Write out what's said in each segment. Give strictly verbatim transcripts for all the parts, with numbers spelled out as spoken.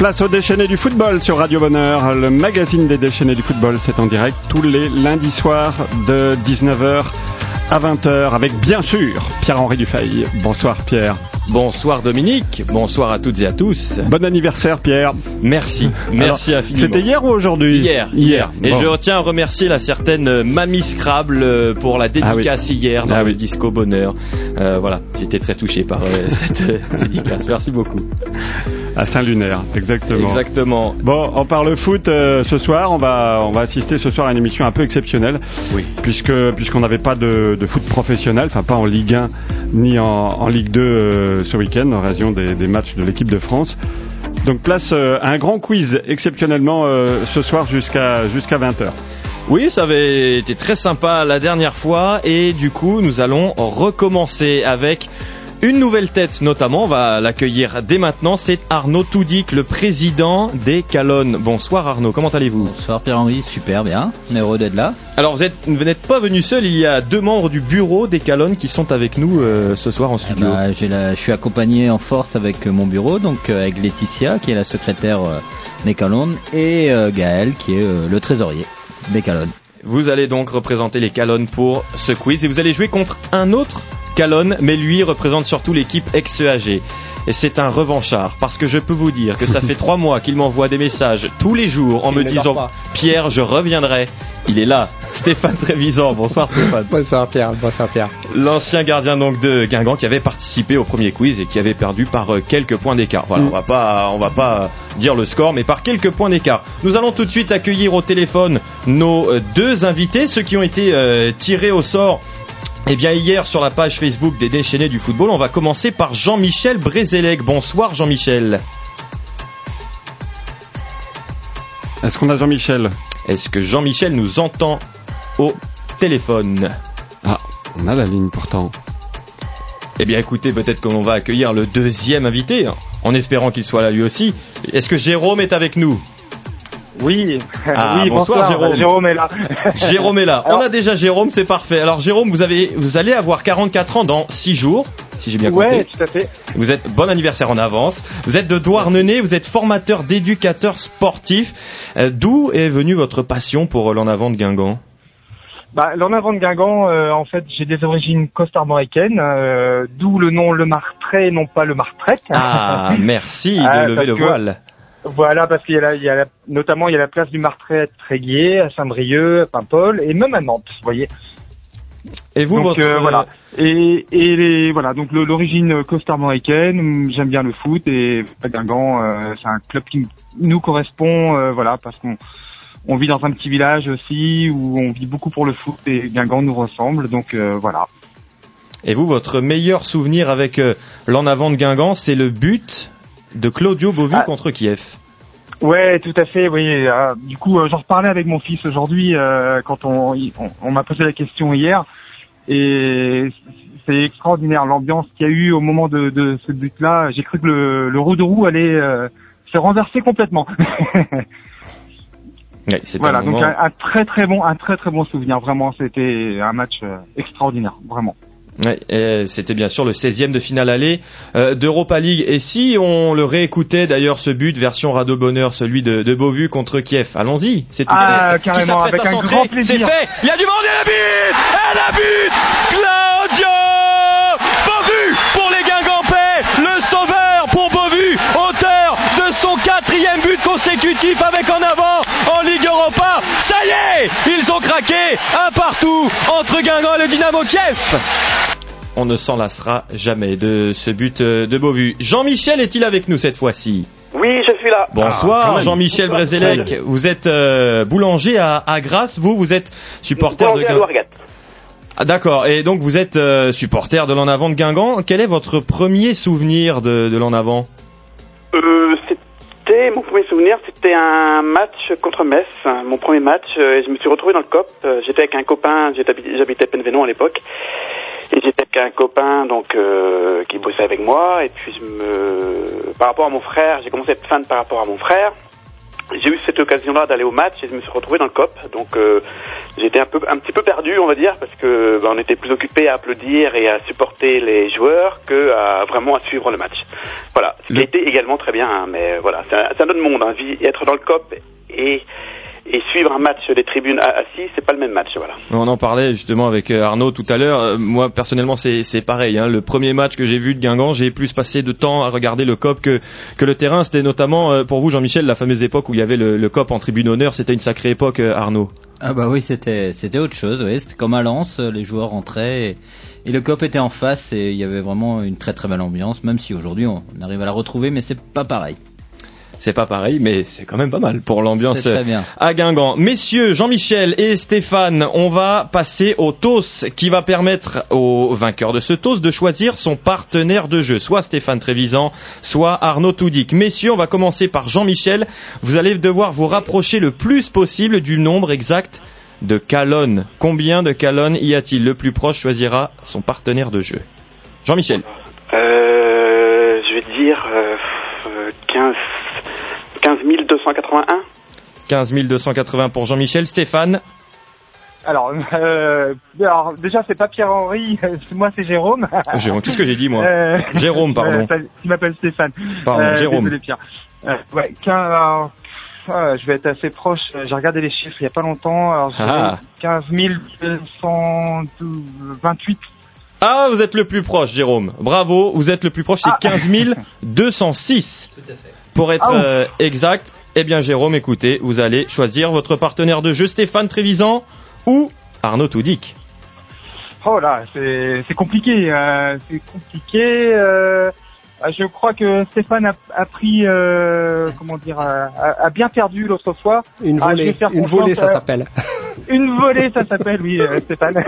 Place aux déchaînés du football sur Radio Bonheur. Le magazine des déchaînés du football, c'est en direct tous les lundis soirs de dix-neuf heures à vingt heures avec bien sûr Pierre-Henri Dufay. Bonsoir Pierre. Bonsoir Dominique, bonsoir à toutes et à tous. Bon anniversaire Pierre. Merci, merci Alors, infiniment. C'était hier ou aujourd'hui ? Hier, hier. Et bon. Je tiens à remercier la certaine Mamie Scrabble pour la dédicace ah oui. hier dans ah le oui. Disco Bonheur. Euh, voilà, j'étais très touché par euh, cette euh, dédicace. Merci beaucoup. À Saint-Lunaire, exactement. Exactement. Bon, on parle foot euh, ce soir. On va, on va assister ce soir à une émission un peu exceptionnelle. Oui. Puisque, puisqu'on n'avait pas de, de foot professionnel, enfin pas en Ligue un ni en, en Ligue deux euh, ce week-end, en raison des, des matchs de l'équipe de France. Donc place euh, à un grand quiz exceptionnellement euh, ce soir jusqu'à, jusqu'à vingt heures. Oui, ça avait été très sympa la dernière fois et du coup nous allons recommencer avec une nouvelle tête notamment, on va l'accueillir dès maintenant, c'est Arnaud Toudic, le président des Calonnes. Bonsoir Arnaud, comment allez-vous ? Bonsoir Pierre-Henri, super bien, on est heureux d'être là. Alors vous, êtes, vous n'êtes pas venu seul, il y a deux membres du bureau des Calonnes qui sont avec nous euh, ce soir en studio. Eh ben, j'ai la, je suis accompagné en force avec mon bureau, donc euh, avec Laetitia qui est la secrétaire euh, des Calonnes et euh, Gaël qui est euh, le trésorier des Calonnes. Vous allez donc représenter les Calonnes pour ce quiz et vous allez jouer contre un autre Calonne, mais lui représente surtout l'équipe ex-E A G. Et c'est un revanchard, parce que je peux vous dire que ça fait trois mois qu'il m'envoie des messages tous les jours en me disant « Pierre, je reviendrai ». Il est là, Stéphane Trévisan. Bonsoir Stéphane. Bonsoir Pierre, bonsoir Pierre. L'ancien gardien donc de Guingamp qui avait participé au premier quiz et qui avait perdu par quelques points d'écart. Voilà, mm. on va pas, on va pas dire le score, mais par quelques points d'écart. Nous allons tout de suite accueillir au téléphone nos deux invités, ceux qui ont été euh, tirés au sort. Eh bien hier sur la page Facebook des déchaînés du football, on va commencer par Jean-Michel Brézélec. Bonsoir Jean-Michel. Est-ce qu'on a Jean-Michel ? Est-ce que Jean-Michel nous entend au téléphone ? Ah, on a la ligne pourtant. Eh bien écoutez, peut-être qu'on va accueillir le deuxième invité, hein, en espérant qu'il soit là lui aussi. Est-ce que Jérôme est avec nous ? Oui, ah, oui bonsoir, bonsoir Jérôme. Jérôme est là. Jérôme est là. Alors, on a déjà Jérôme, c'est parfait. Alors Jérôme, vous avez, vous allez avoir quarante-quatre ans dans six jours, si j'ai bien compté. Ouais, tout à fait. Vous êtes bon anniversaire en avance. Vous êtes de Douarnenez, vous êtes formateur d'éducateurs sportifs. Euh, d'où est venue votre passion pour l'En Avant de Guingamp ? Bah, l'En Avant de Guingamp, euh, en fait, j'ai des origines costarmoricaines, euh, d'où le nom Le Martret, non pas Le Martrec. Ah, merci de ah, lever le que... voile. Voilà, parce qu'il y a, la, il y a la, notamment il y a la place du Martret à Tréguier, à Saint-Brieuc, à Paimpol et même à Nantes, vous voyez. Et vous, donc, votre... euh, voilà. Et, et les, voilà, donc le, l'origine costarmoricaine, j'aime bien le foot et Guingamp, euh, c'est un club qui nous correspond, euh, voilà, parce qu'on on vit dans un petit village aussi où on vit beaucoup pour le foot et Guingamp nous ressemble, donc euh, voilà. Et vous, votre meilleur souvenir avec euh, l'En Avant de Guingamp, c'est le but de Claudio Beauvu ah. contre Kiev. Ouais, tout à fait, oui. Euh, du coup, euh, j'en reparlais avec mon fils aujourd'hui euh, quand on, on, on m'a posé la question hier. Et c'est extraordinaire l'ambiance qu'il y a eu au moment de, de ce but-là. J'ai cru que le, le roue de roue allait euh, se renverser complètement. Ouais, c'est voilà, un donc moment... un, un très très bon, un très très bon souvenir. Vraiment, c'était un match euh, extraordinaire, vraiment. Ouais, et c'était bien sûr le seizième de finale aller euh, d'Europa League. Et si on le réécoutait d'ailleurs ce but version Radio Bonheur, celui de, de Beauvu contre Kiev, allons-y, c'est tout ah, fait. Carrément, avec un grand plaisir. C'est fait, il y a du monde et la but, et la but, Claudio Beauvu pour les Guingampais, le sauveur pour Beauvu, auteur de son quatrième but consécutif avec En Avant en Ligue Europa. Ça y est, ils ont craqué un partout entre Guingamp et le Dynamo Kiev. On ne s'en lassera jamais de ce but de Beauvu. Jean-Michel est-il avec nous cette fois-ci ? Oui, je suis là. Bonsoir, ah, Jean-Michel Brézélec. Vous êtes euh, boulanger à, à Grasse, vous, vous êtes supporter boulanger de Guingamp. Ah, d'accord, et donc vous êtes euh, supporter de l'En Avant de Guingamp. Quel est votre premier souvenir de, de l'En Avant ? euh, C'était, mon premier souvenir, c'était un match contre Metz, mon premier match, et je me suis retrouvé dans le C O P. J'étais avec un copain, j'habitais à Penvénon à l'époque. Et j'étais avec un copain donc euh, qui bossait avec moi et puis je me par rapport à mon frère, j'ai commencé à être fan par rapport à mon frère. j'ai eu cette occasion-là d'aller au match et je me suis retrouvé dans le C O P. Donc euh, j'étais un peu, un petit peu perdu, on va dire, parce que bah, on était plus occupé à applaudir et à supporter les joueurs que à vraiment à suivre le match. Voilà, ce qui a été également très bien, hein, mais voilà, c'est un, c'est un autre monde, hein, être dans le C O P et et suivre un match des tribunes assis, c'est pas le même match, voilà. On en parlait justement avec Arnaud tout à l'heure. Moi personnellement, c'est c'est pareil. Hein. Le premier match que j'ai vu de Guingamp, j'ai plus passé de temps à regarder le C O P que que le terrain. C'était notamment pour vous, Jean-Michel, la fameuse époque où il y avait le, le C O P en tribune honneur. C'était une sacrée époque, Arnaud. Ah bah oui, c'était c'était autre chose. Oui, c'était comme à Lens, les joueurs rentraient et, et le C O P était en face et il y avait vraiment une très très belle ambiance. Même si aujourd'hui on arrive à la retrouver, mais c'est pas pareil. C'est pas pareil, mais c'est quand même pas mal pour l'ambiance à Guingamp. Messieurs, Jean-Michel et Stéphane, on va passer au toss qui va permettre au vainqueur de ce toss de choisir son partenaire de jeu, soit Stéphane Trévisan, soit Arnaud Toudic. Messieurs, on va commencer par Jean-Michel. Vous allez devoir vous rapprocher le plus possible du nombre exact de calonnes. Combien de calonnes y a-t-il? Le plus proche choisira son partenaire de jeu. Jean-Michel. Euh, je vais dire euh, quinze mille deux cent quatre-vingt-un. quinze mille deux cent quatre-vingts pour Jean-Michel. Stéphane. Alors, euh, alors déjà c'est pas Pierre-Henri, moi c'est Jérôme. Jérôme, qu'est-ce que j'ai dit moi euh, Jérôme, pardon. Euh, qui m'appelle Stéphane. Pardon, euh, Jérôme. Désolé Pierre. Euh, ouais, quinze, alors, euh, je vais être assez proche. J'ai regardé les chiffres il y a pas longtemps. Alors, ah. quinze mille deux cent vingt-huit. Ah, vous êtes le plus proche, Jérôme. Bravo, vous êtes le plus proche. C'est ah. quinze mille deux cent six. Tout à fait. Pour être ah, euh, exact, eh bien Jérôme, écoutez, vous allez choisir votre partenaire de jeu, Stéphane Trévisan ou Arnaud Toudic. Oh là, c'est, c'est compliqué, euh, c'est compliqué. Euh, je crois que Stéphane a, a pris, euh, comment dire, a, a bien perdu l'autre fois. Une volée, ah, une volée, ça s'appelle. Une volée, ça s'appelle, oui, euh, Stéphane.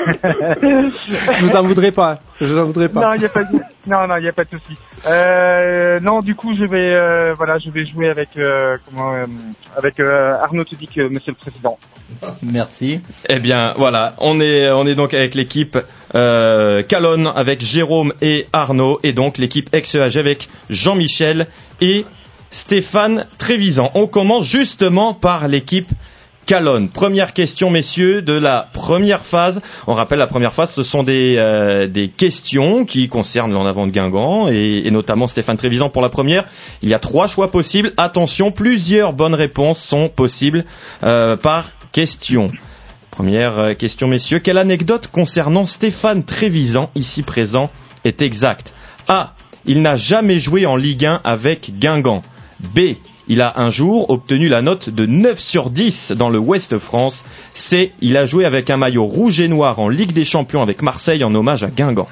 Je vous en voudrais pas. Je vous en voudrais pas. Non, il y a pas de, non, non, il y a pas de souci. Euh, non, du coup, je vais, euh, voilà, je vais jouer avec, euh, comment, euh, avec euh, Arnaud Toudic, euh, Monsieur le Président. Merci. Eh bien, voilà, on est, on est donc avec l'équipe euh, Calonne avec Jérôme et Arnaud, et donc l'équipe ex-E A G avec Jean-Michel et Stéphane Trévisan. On commence justement par l'équipe Calonne. Première question, messieurs, de la première phase. On rappelle, la première phase, ce sont des, euh, des questions qui concernent l'en avant de Guingamp et, et notamment Stéphane Trévisan pour la première. Il y a trois choix possibles. Attention, plusieurs bonnes réponses sont possibles euh, par question. Première question, messieurs. Quelle anecdote concernant Stéphane Trévisan, ici présent, est exacte? A. Il n'a jamais joué en Ligue un avec Guingamp. B. Il a un jour obtenu la note de neuf sur dix dans le Ouest France. C. Il a joué avec un maillot rouge et noir en Ligue des Champions avec Marseille en hommage à Guingamp.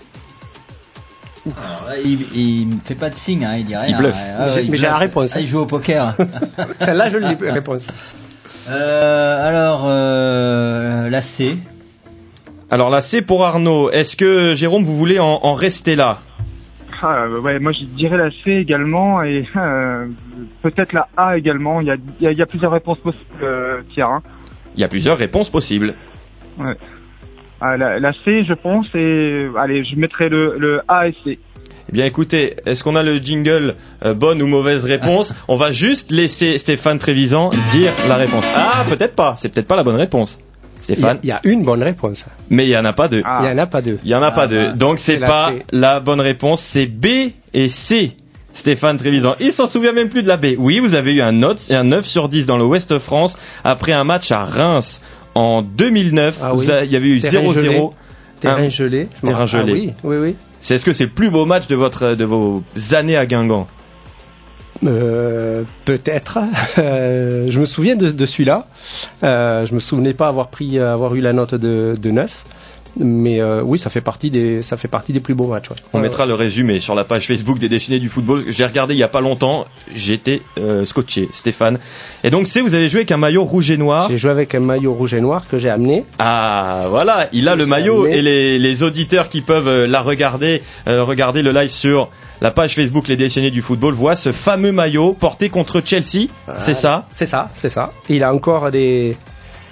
Alors là, il, il me fait pas de signe, hein, il dit rien. Il bluffe. Ah, j'ai, il mais bluffe. j'ai la réponse. Ah, il joue au poker. Celle-là, je l'ai, la réponse. Euh, alors, euh, la C. Alors la C pour Arnaud. Est-ce que, Jérôme, vous voulez en, en rester là? Ah, ouais, moi je dirais la C également et euh, peut-être la A également. Il y a, il y a, il y a plusieurs réponses possibles, euh, Pierre. Hein. Il y a plusieurs réponses possibles. Ouais. Ah, la, la C, je pense, et allez, je mettrai le, le A et C. Eh bien, écoutez, est-ce qu'on a le jingle euh, bonne ou mauvaise réponse? On va juste laisser Stéphane Trévisan dire la réponse. Ah, peut-être pas. C'est peut-être pas la bonne réponse. Stéphane. Il y, y a une bonne réponse. Mais il y en a pas deux. Ah. Il y en a pas deux. Il y en a ah, pas deux. Bah, Donc c'est, c'est pas la, la bonne réponse. C'est B et C. Stéphane Trévisan. Il s'en souvient même plus de la B. Oui, vous avez eu un note, un neuf sur dix dans le Ouest France après un match à Reims en deux mille neuf. Ah, oui. Il y avait eu zéro zéro. Terrain gelé. Terrain gelé. Ah, oui, oui, oui. C'est, est-ce que c'est le plus beau match de votre, de vos années à Guingamp? Euh, peut-être. Euh, je me souviens de, de celui-là. Euh, je me souvenais pas avoir pris, avoir eu la note de, de neuf. Mais euh, oui, ça fait partie des, ça fait partie des plus beaux matchs. Ouais. On euh, mettra le résumé sur la page Facebook des Déchaînés du football. Je l'ai regardé il y a pas longtemps. J'étais euh, scotché, Stéphane. Et donc, c'est vous avez joué avec un maillot rouge et noir. J'ai joué avec un maillot rouge et noir que j'ai amené. Ah, voilà, il a le maillot amené. Et les, les auditeurs qui peuvent euh, la regarder, euh, regarder le live sur la page Facebook Les Déchaînés du football voient ce fameux maillot porté contre Chelsea. Ah, c'est ça. C'est ça, c'est ça. Il a encore des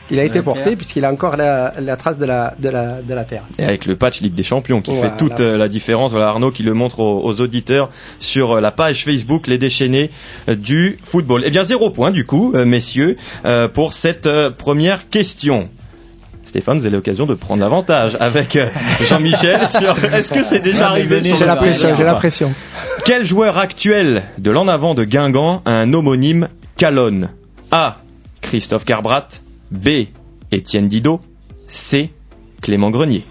Il a été la porté terre. puisqu'il a encore la, la trace de la, de, la, de la terre. Et avec le patch Ligue des Champions qui Voilà. fait toute euh, la différence. Voilà Arnaud qui le montre aux, aux auditeurs sur euh, la page Facebook Les Déchaînés euh, du football. Eh bien zéro point du coup, euh, messieurs, euh, pour cette euh, première question. Stéphane, vous avez l'occasion de prendre l'avantage avec euh, Jean-Michel sur... Est-ce que c'est déjà Ah, mais arrivé venez, sur J'ai le la pas, pression, pas. j'ai la pression. Quel joueur actuel de l'en avant de Guingamp a un homonyme Calonne? A. Christophe Carbrat. B. Étienne Didot. C. Clément Grenier.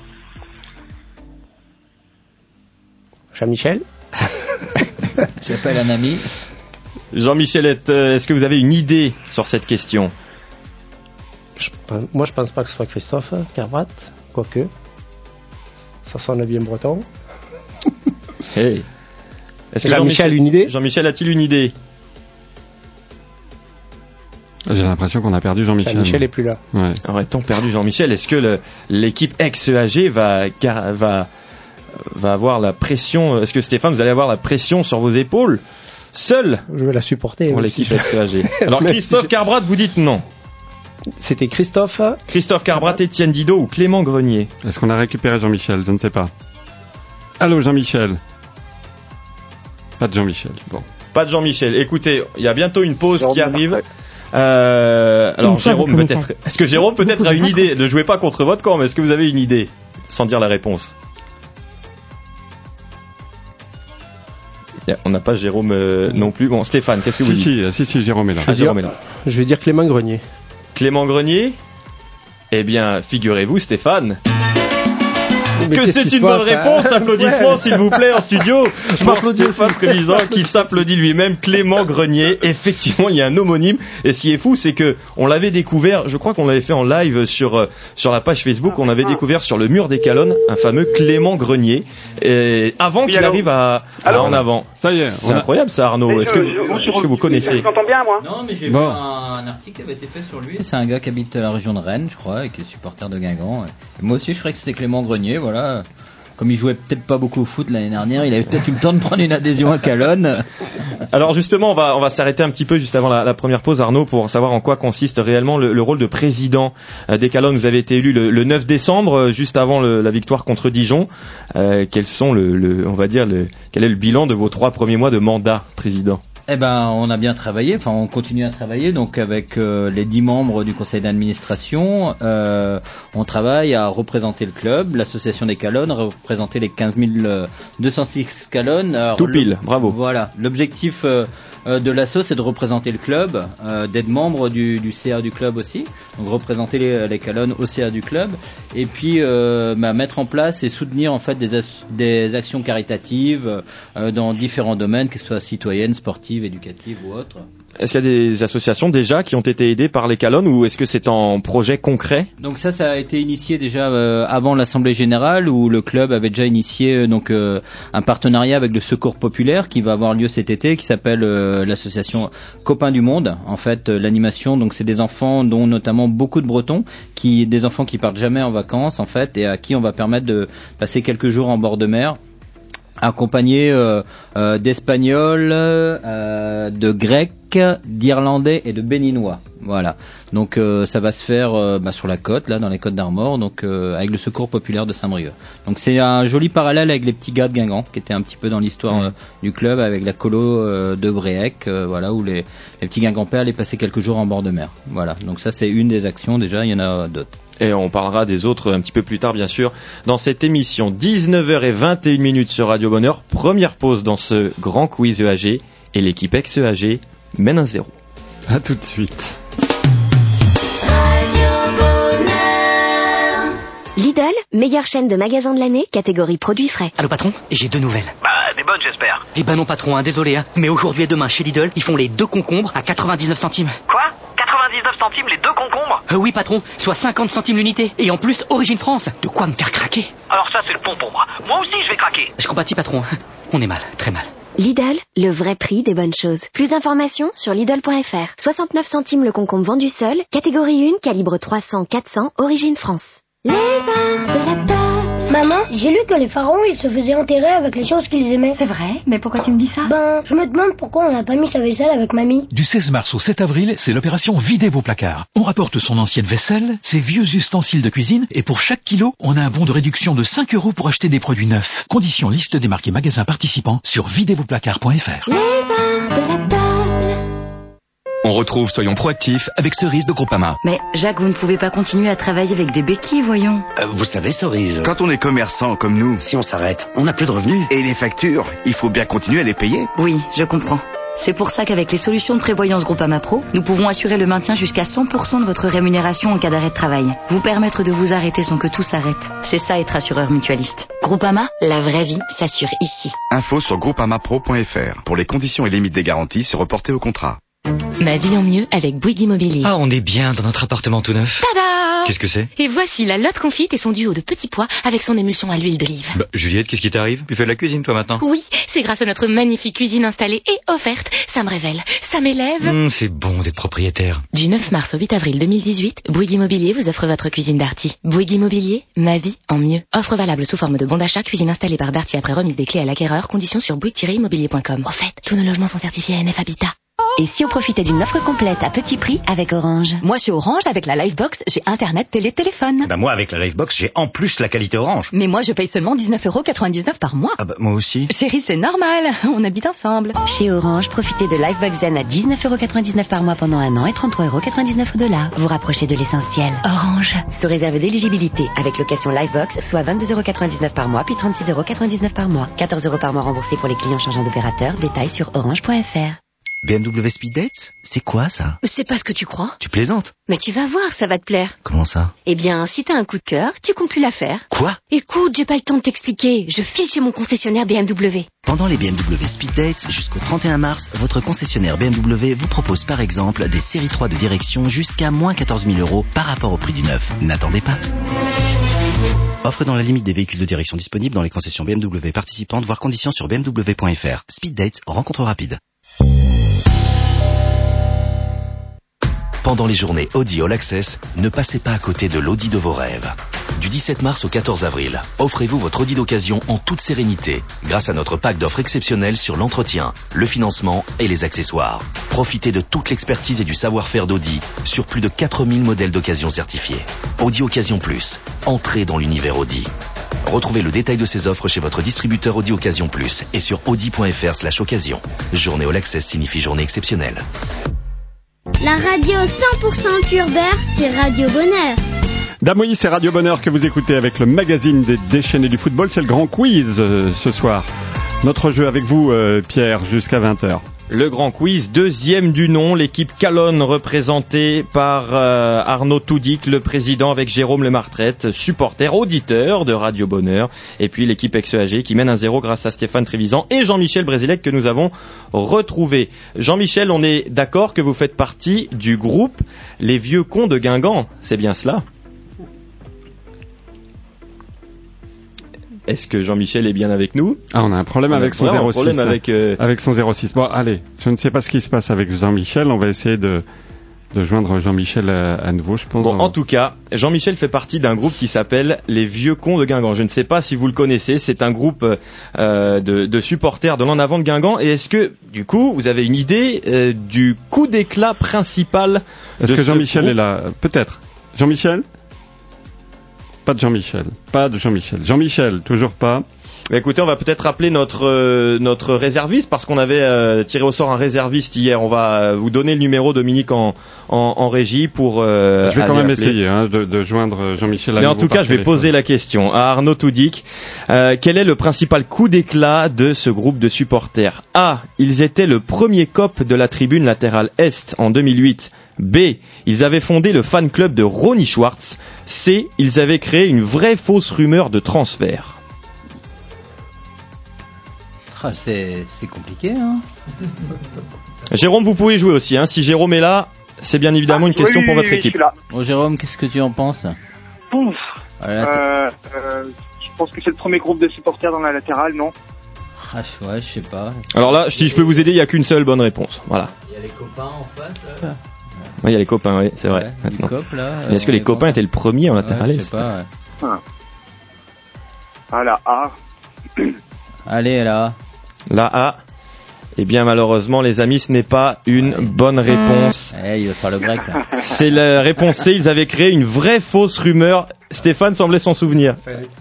Jean-Michel? J'appelle un ami. Jean-Michel, est-ce que vous avez une idée sur cette question? Je pense- Moi, je pense pas que ce soit Christophe Carbrat, quoique. Ça sonne bien breton. Hey. Est-ce Jean-Michel, une idée? Jean-Michel a-t-il une idée? J'ai l'impression qu'on a perdu Jean-Michel. Jean-Michel est plus là. Ouais. Aurait-on perdu Jean-Michel? Est-ce que le- l'équipe ex-E A G va, gar- va, va avoir la pression? Est-ce que Stéphane, vous allez avoir la pression sur vos épaules seul Je vais la supporter. pour même l'équipe si je- ex-E A G? Alors Même Christophe si je- Carbrat, vous dites non. C'était Christophe. Christophe Carbrat, Étienne Didot ou Clément Grenier? Est-ce qu'on a récupéré Jean-Michel? Je ne sais pas. Allô Jean-Michel? Pas de Jean-Michel. Bon. Pas de Jean-Michel. Écoutez, il y a bientôt une pause Jérôme qui arrive. Marseille. Euh, alors Une fois, Jérôme vous pouvez peut-être. faire. Est-ce que Jérôme peut-être a une idée? Ne jouez pas contre votre camp, mais est-ce que vous avez une idée sans dire la réponse? On n'a pas Jérôme euh, non plus. Bon, Stéphane, qu'est-ce que vous Si, dites? si, si, si, Jérôme est là. Ah, dire- Jérôme est là. Je vais dire Clément Grenier. Clément Grenier? Eh bien, figurez-vous, Stéphane, Mais que qu'est-ce c'est qui se une bonne passe, hein? réponse. Applaudissements, Ouais. s'il vous plaît, en studio. Je Pour m'applaudis Stéphane aussi. Trévisan qui s'applaudit lui-même. Clément Grenier. Effectivement, il y a un homonyme. Et ce qui est fou, c'est que on l'avait découvert. Je crois qu'on l'avait fait en live sur euh, sur la page Facebook. On avait découvert sur le mur des Calonnes un fameux Clément Grenier. Et avant Oui, qu'il allô arrive à, à Allô en avant. Ça y est, C'est on a- incroyable, ça, Arnaud. Est-ce que, Euh, vous- je- est-ce que vous connaissez? Je m'entends bien, moi. Non, mais j'ai Bon. vu un, un article qui avait été fait sur lui. C'est un gars qui habite à la région de Rennes, je crois, et qui est supporter de Guingamp. Et moi aussi, je croyais que c'était Clément Grenier, voilà. Comme il jouait peut-être pas beaucoup au foot l'année dernière, il avait peut-être eu le temps de prendre une adhésion à Calonne. Alors justement, on va on va s'arrêter un petit peu juste avant la, la première pause, Arnaud, pour savoir en quoi consiste réellement le, le rôle de président euh, des Calonnes. Vous avez été élu le, le neuf décembre, euh, juste avant le- la victoire contre Dijon. Euh, quels sont le, le on va dire le quel est le bilan de vos trois premiers mois de mandat, président? Eh ben, on a bien travaillé, enfin, on continue à travailler, donc avec euh, les dix membres du conseil d'administration, euh, on travaille à représenter le club, l'association des Calonnes, représenter les quinze mille deux cent six Calonnes. Alors, Tout le- pile, bravo. Voilà, l'objectif euh, euh, de l'asso, c'est de représenter le club, euh, d'être membre du, du C A du club aussi, donc représenter les, les Calonnes au C A du club, et puis euh, bah, mettre en place et soutenir en fait des, as- des actions caritatives euh, dans différents domaines, que ce soit citoyennes, sportives, éducatives ou autres. Est-ce qu'il y a des associations déjà qui ont été aidées par les Calonnes ou est-ce que c'est en projet concret? Donc ça, ça a été initié déjà euh, avant l'Assemblée Générale où le club avait déjà initié euh, donc euh, un partenariat avec le Secours Populaire qui va avoir lieu cet été, qui s'appelle euh, l'association Copains du Monde. En fait, euh, l'animation, donc c'est des enfants, dont notamment beaucoup de Bretons, qui des enfants qui partent jamais en vacances en fait, et à qui on va permettre de passer quelques jours en bord de mer, accompagné euh, euh, d'Espagnols, euh, de Grecs, d'Irlandais et de Béninois. Voilà. Donc euh, ça va se faire euh, bah, sur la côte, là, dans les Côtes d'Armor, donc euh, avec le Secours Populaire de Saint-Brieuc. Donc c'est un joli parallèle avec les petits gars de Guingamp, qui étaient un petit peu dans l'histoire euh, du club, avec la colo euh, de Bréhec, euh, voilà, où les, les petits Guingampais allaient passer quelques jours en bord de mer. Voilà. Donc ça c'est une des actions. Déjà, il y en a d'autres. Et on parlera des autres un petit peu plus tard, bien sûr, dans cette émission. dix-neuf heures vingt et une minutes sur Radio Bonheur. Première pause dans ce grand quiz E A G. Et l'équipe ex-E A G mène un zéro. À tout de suite. Lidl, meilleure chaîne de magasins de l'année, catégorie produits frais. Allô patron, j'ai deux nouvelles. Bah, des bonnes, j'espère. Eh ben non patron, hein, désolé, hein, mais aujourd'hui et demain chez Lidl, ils font les deux concombres à quatre-vingt-dix-neuf centimes. Quoi quatre-vingt-dix-neuf centimes les deux concombres? Euh, oui patron, soit cinquante centimes l'unité, et en plus origine France. De quoi me faire craquer. Alors ça, c'est le pont pour moi. Moi aussi, je vais craquer. Je compatis patron, on est mal, très mal. Lidl, le vrai prix des bonnes choses. Plus d'informations sur Lidl point F R. soixante-neuf centimes le concombre vendu seul, catégorie un, calibre trois cents quatre cents, origine France. Les arts de la table. Maman, j'ai lu que les pharaons, ils se faisaient enterrer avec les choses qu'ils aimaient. C'est vrai? Mais pourquoi tu me dis ça? Ben, je me demande pourquoi on n'a pas mis sa vaisselle avec mamie. Du seize mars au sept avril, c'est l'opération Videz vos placards. On rapporte son ancienne vaisselle, ses vieux ustensiles de cuisine, et pour chaque kilo, on a un bon de réduction de cinq euros pour acheter des produits neufs. Conditions liste des marques et magasins participants sur videz vos placards point f r. Les arts de la table. On retrouve Soyons proactifs avec Cerise de Groupama. Mais Jacques, vous ne pouvez pas continuer à travailler avec des béquilles, voyons. Euh, vous savez, Cerise, quand on est commerçant comme nous, si on s'arrête, on n'a plus de revenus. Et les factures, il faut bien continuer à les payer. Oui, je comprends. C'est pour ça qu'avec les solutions de prévoyance Groupama Pro, nous pouvons assurer le maintien jusqu'à cent pour cent de votre rémunération en cas d'arrêt de travail. Vous permettre de vous arrêter sans que tout s'arrête. C'est ça être assureur mutualiste. Groupama, La vraie vie s'assure ici. Info sur groupama pro point f r. Pour les conditions et limites des garanties, se reporter au contrat. Ma vie en mieux avec Bouygues Immobilier. Ah, on est bien dans notre appartement tout neuf. Tada! Qu'est-ce que c'est? Et voici la Lotte Confite et son duo de petits pois avec son émulsion à l'huile d'olive. Bah, Juliette, qu'est-ce qui t'arrive? Tu fais de la cuisine, toi, maintenant? Oui, c'est grâce à notre magnifique cuisine installée et offerte. Ça me révèle, ça m'élève. Mmh, c'est bon d'être propriétaire. Du neuf mars au huit avril deux mille dix-huit, Bouygues Immobilier vous offre votre cuisine Darty. Bouygues Immobilier, ma vie en mieux. Offre valable sous forme de bon d'achat, cuisine installée par Darty après remise des clés à l'acquéreur. Conditions sur bouygues tiret immobilier point com. Au fait, tous nos logements sont certifiés N F Habitat. Et si on profitait d'une offre complète à petit prix avec Orange? Moi, chez Orange, avec la Livebox, j'ai Internet, télé, téléphone. Bah moi, avec la Livebox, j'ai en plus la qualité Orange. Mais moi, je paye seulement dix-neuf euros quatre-vingt-dix-neuf par mois. Ah bah moi aussi. Chérie, c'est normal. On habite ensemble. Chez Orange, profitez de Livebox Zen à dix-neuf euros quatre-vingt-dix-neuf par mois pendant un an et trente-trois euros quatre-vingt-dix-neuf au-delà. Vous rapprochez de l'essentiel. Orange. Sous réserve d'éligibilité, avec location Livebox, soit vingt-deux euros quatre-vingt-dix-neuf par mois, puis trente-six euros quatre-vingt-dix-neuf par mois. quatorze euros par mois remboursés pour les clients changeant d'opérateur. Détails sur orange point f r. B M W Speed Dates? C'est quoi ça? C'est pas ce que tu crois. Tu plaisantes? Mais tu vas voir, ça va te plaire. Comment ça? Eh bien, si t'as un coup de cœur, tu conclus l'affaire. Quoi? Écoute, j'ai pas le temps de t'expliquer. Je file chez mon concessionnaire B M W. Pendant les B M W Speed Dates, jusqu'au trente et un mars, votre concessionnaire B M W vous propose par exemple des séries trois de direction jusqu'à moins quatorze mille euros par rapport au prix du neuf. N'attendez pas. Offre dans la limite des véhicules de direction disponibles dans les concessions B M W participantes, voire conditions sur b m w point f r. Speed Dates, rencontre rapide. Pendant les journées Audi All Access, ne passez pas à côté de l'Audi de vos rêves. Du dix-sept mars au quatorze avril, offrez-vous votre Audi d'occasion en toute sérénité, grâce à notre pack d'offres exceptionnelles sur l'entretien, le financement et les accessoires. Profitez de toute l'expertise et du savoir-faire d'Audi sur plus de quatre mille modèles d'occasion certifiés. Audi Occasion Plus, entrez dans l'univers Audi. Retrouvez le détail de ces offres chez votre distributeur Audi Occasion Plus et sur audi point f r slash occasion. Journée All Access signifie journée exceptionnelle. La radio cent pour cent pure beurre, c'est Radio Bonheur. Damoï, c'est Radio Bonheur que vous écoutez avec le magazine des déchaînés du football. C'est le grand quiz euh, ce soir. Notre jeu avec vous, euh, Pierre, jusqu'à vingt heures. Le grand quiz, deuxième du nom, l'équipe Calonne représentée par euh, Arnaud Toudic, le président, avec Jérôme Lemartrette, supporter, auditeur de Radio Bonheur, et puis l'équipe ex E A G qui mène un zéro grâce à Stéphane Trévisan et Jean-Michel Brézélec que nous avons retrouvé. Jean-Michel, on est d'accord que vous faites partie du groupe Les Vieux Cons de Guingamp, c'est bien cela ? Est-ce que Jean-Michel est bien avec nous? Ah, on a un problème on avec son zéro six. Un problème avec, euh... avec son zéro six. Bon, allez, je ne sais pas ce qui se passe avec Jean-Michel. On va essayer de, de joindre Jean-Michel à, à nouveau, je pense. Bon, en tout cas, Jean-Michel fait partie d'un groupe qui s'appelle Les Vieux Cons de Guingamp. Je ne sais pas si vous le connaissez. C'est un groupe euh, de, de supporters de l'En Avant de Guingamp. Et est-ce que, du coup, vous avez une idée euh, du coup d'éclat principal de Est-ce que ce Jean-Michel groupe? est là? Peut-être. Jean-Michel? Pas de Jean-Michel. Pas de Jean-Michel. Jean-Michel, toujours pas. Bah écoutez, on va peut-être rappeler notre euh, notre réserviste parce qu'on avait euh, tiré au sort un réserviste hier. On va euh, vous donner le numéro, Dominique, en en, en régie pour. Euh, je vais quand même appeler. essayer hein, de, de joindre Jean-Michel. À Mais en tout cas, je vais téléphone. poser la question à Arnaud Toudic. Euh, quel est le principal coup d'éclat de ce groupe de supporters? A. Ils étaient le premier C O P de la tribune latérale Est en deux mille huit. B. Ils avaient fondé le fan club de Ronny Schwartz. C. Ils avaient créé une vraie fausse rumeur de transfert. Ah, c'est, c'est compliqué, hein. Jérôme, vous pouvez jouer aussi, hein. Si Jérôme est là, c'est bien évidemment ah, une question oui, pour oui, votre oui, équipe. Bon, Jérôme, qu'est-ce que tu en penses? Pouf. Voilà, euh, euh, je pense que c'est le premier groupe de supporters dans la latérale, non? Ah, ouais, je sais pas. Alors là, si je peux vous aider, il n'y a qu'une seule bonne réponse. Voilà. Il y a les copains en face, là. Oui, il y a les copains, oui, c'est vrai. Ouais, maintenant. Cop, là, Mais est-ce que les copains étaient le premier en latéral ouais, est? Je sais pas, ouais. Ah. Ah, la A. Allez, là. La A. Eh bien, malheureusement, les amis, ce n'est pas une bonne réponse. Eh, il va faire le grec, là. C'est la réponse C. Ils avaient créé une vraie fausse rumeur. Stéphane semblait s'en souvenir.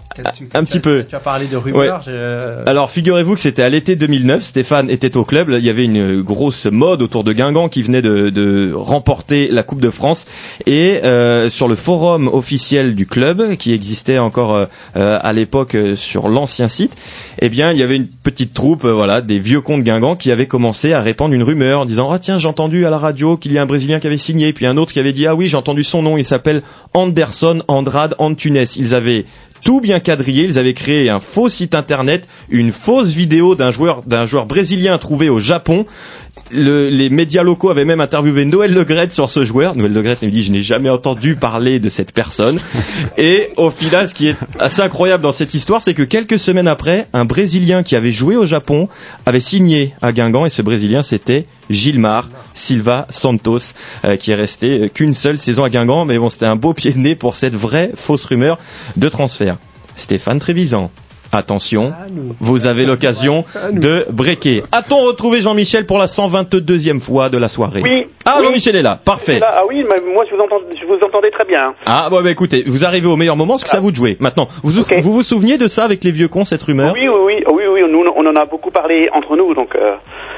Un petit peu. Tu as parlé de rumeurs. Ouais. Alors, figurez-vous que c'était à l'été deux mille neuf. Stéphane était au club. Il y avait une grosse mode autour de Guingamp qui venait de, de remporter la Coupe de France. Et euh, sur le forum officiel du club, qui existait encore euh, à l'époque euh, sur l'ancien site, eh bien, il y avait une petite troupe, euh, voilà, des vieux cons de Guingamp qui avaient commencé à répandre une rumeur en disant « Ah tiens, j'ai entendu à la radio qu'il y a un Brésilien qui avait signé. » Puis un autre qui avait dit « Ah oui, j'ai entendu son nom. Il s'appelle Anderson Andrade Antunes. » Ils avaient tout bien quadrillé, ils avaient créé un faux site internet, une fausse vidéo d'un joueur, d'un joueur brésilien trouvé au Japon. Le, les médias locaux avaient même interviewé Noël Le Graët sur ce joueur. Noël Le Graët nous dit « Je n'ai jamais entendu parler de cette personne. » Et au final, ce qui est assez incroyable dans cette histoire, c'est que quelques semaines après, un Brésilien qui avait joué au Japon avait signé à Guingamp, et ce Brésilien, c'était Gilmar Silva Santos, euh, qui est resté euh, qu'une seule saison à Guingamp. Mais bon, c'était un beau pied de nez pour cette vraie fausse rumeur de transfert. Stéphane Trévisan. Attention, vous avez l'occasion de breaker. A-t-on retrouvé Jean-Michel pour la cent vingt-deuxième fois de la soirée? Oui. Ah, oui. Jean-Michel est là, parfait. Là, ah oui, mais moi je vous, entends, je vous entendais très bien. Ah, bon, bah écoutez, vous arrivez au meilleur moment, parce que c'est à vous de jouer. Maintenant, vous, okay. vous vous souvenez de ça avec les vieux cons, cette rumeur? Oui, oui, oui, oui, oui, nous, on en a beaucoup parlé entre nous, donc... Euh,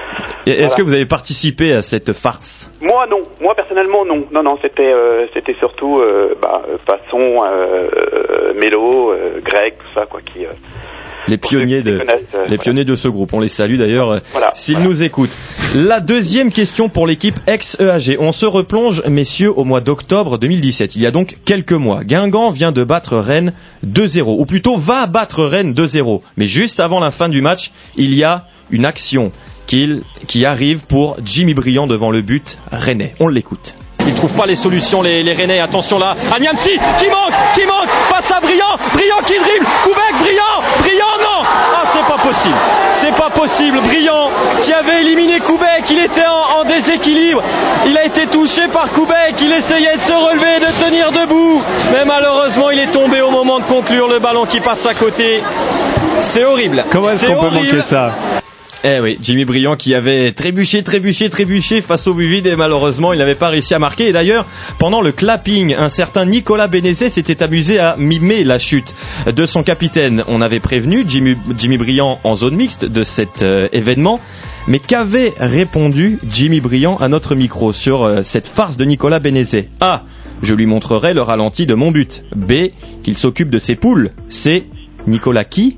Et est-ce voilà. que vous avez participé à cette farce? Moi, non. Moi, personnellement, non. Non, non, c'était, euh, c'était surtout, euh, bah, façon, euh, mélo, euh, grec, tout ça, quoi, qui... Euh, les pionniers de, euh, les pionniers voilà. de ce groupe. On les salue d'ailleurs, voilà, s'ils voilà. nous écoutent. La deuxième question pour l'équipe ex-E A G. On se replonge, messieurs, au mois d'octobre deux mille dix-sept. Il y a donc quelques mois. Guingamp vient de battre Rennes deux zéro. Ou plutôt, va battre Rennes deux zéro. Mais juste avant la fin du match, il y a une action qui, qui arrive pour Jimmy Briand devant le but rennais. On l'écoute. Ils trouvent pas les solutions, les, les Rennais. Attention là, Agnamsi qui manque, qui manque face à Briand, Briand qui dribble, Koubek, Briand, Briand non, ah c'est pas possible, c'est pas possible. Briand qui avait éliminé Koubek, il était en, en déséquilibre, il a été touché par Koubek, il essayait de se relever, de tenir debout, mais malheureusement il est tombé au moment de conclure, le ballon qui passe à côté. C'est horrible. Comment est-ce c'est qu'on horrible. peut manquer ça? Eh oui, Jimmy Briand qui avait trébuché, trébuché, trébuché face au but vide et malheureusement il n'avait pas réussi à marquer. Et d'ailleurs, pendant le clapping, un certain Nicolas Bénézet s'était amusé à mimer la chute de son capitaine. On avait prévenu Jimmy, Jimmy Briand en zone mixte de cet euh, événement. Mais qu'avait répondu Jimmy Briand à notre micro sur euh, cette farce de Nicolas Bénézet? A. Je lui montrerai le ralenti de mon but. B. Qu'il s'occupe de ses poules. C. Nicolas qui?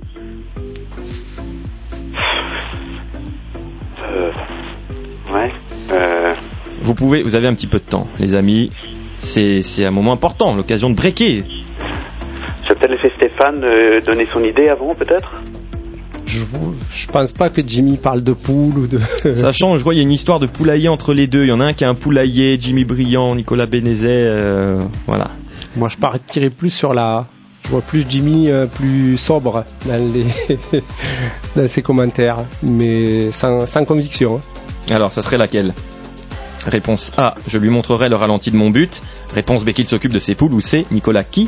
Ouais. Euh... Vous pouvez, vous avez un petit peu de temps, les amis. C'est, c'est un moment important, l'occasion de breaker. Je vais peut-être laisser Stéphane euh, donner son idée avant, peut-être. Je, vous, je pense pas que Jimmy parle de poule ou de. Ça change, je vois, il y a une histoire de poulailler entre les deux. Il y en a un qui a un poulailler, Jimmy Briand, Nicolas Bénézet, euh, voilà. Moi, je partirais plus sur la. Je vois plus Jimmy euh, plus sobre dans, les dans ses commentaires, mais sans, sans conviction. Hein. Alors, ça serait laquelle? Réponse A, je lui montrerai le ralenti de mon but. Réponse B, qu'il s'occupe de ses poules. Ou C, Nicolas qui?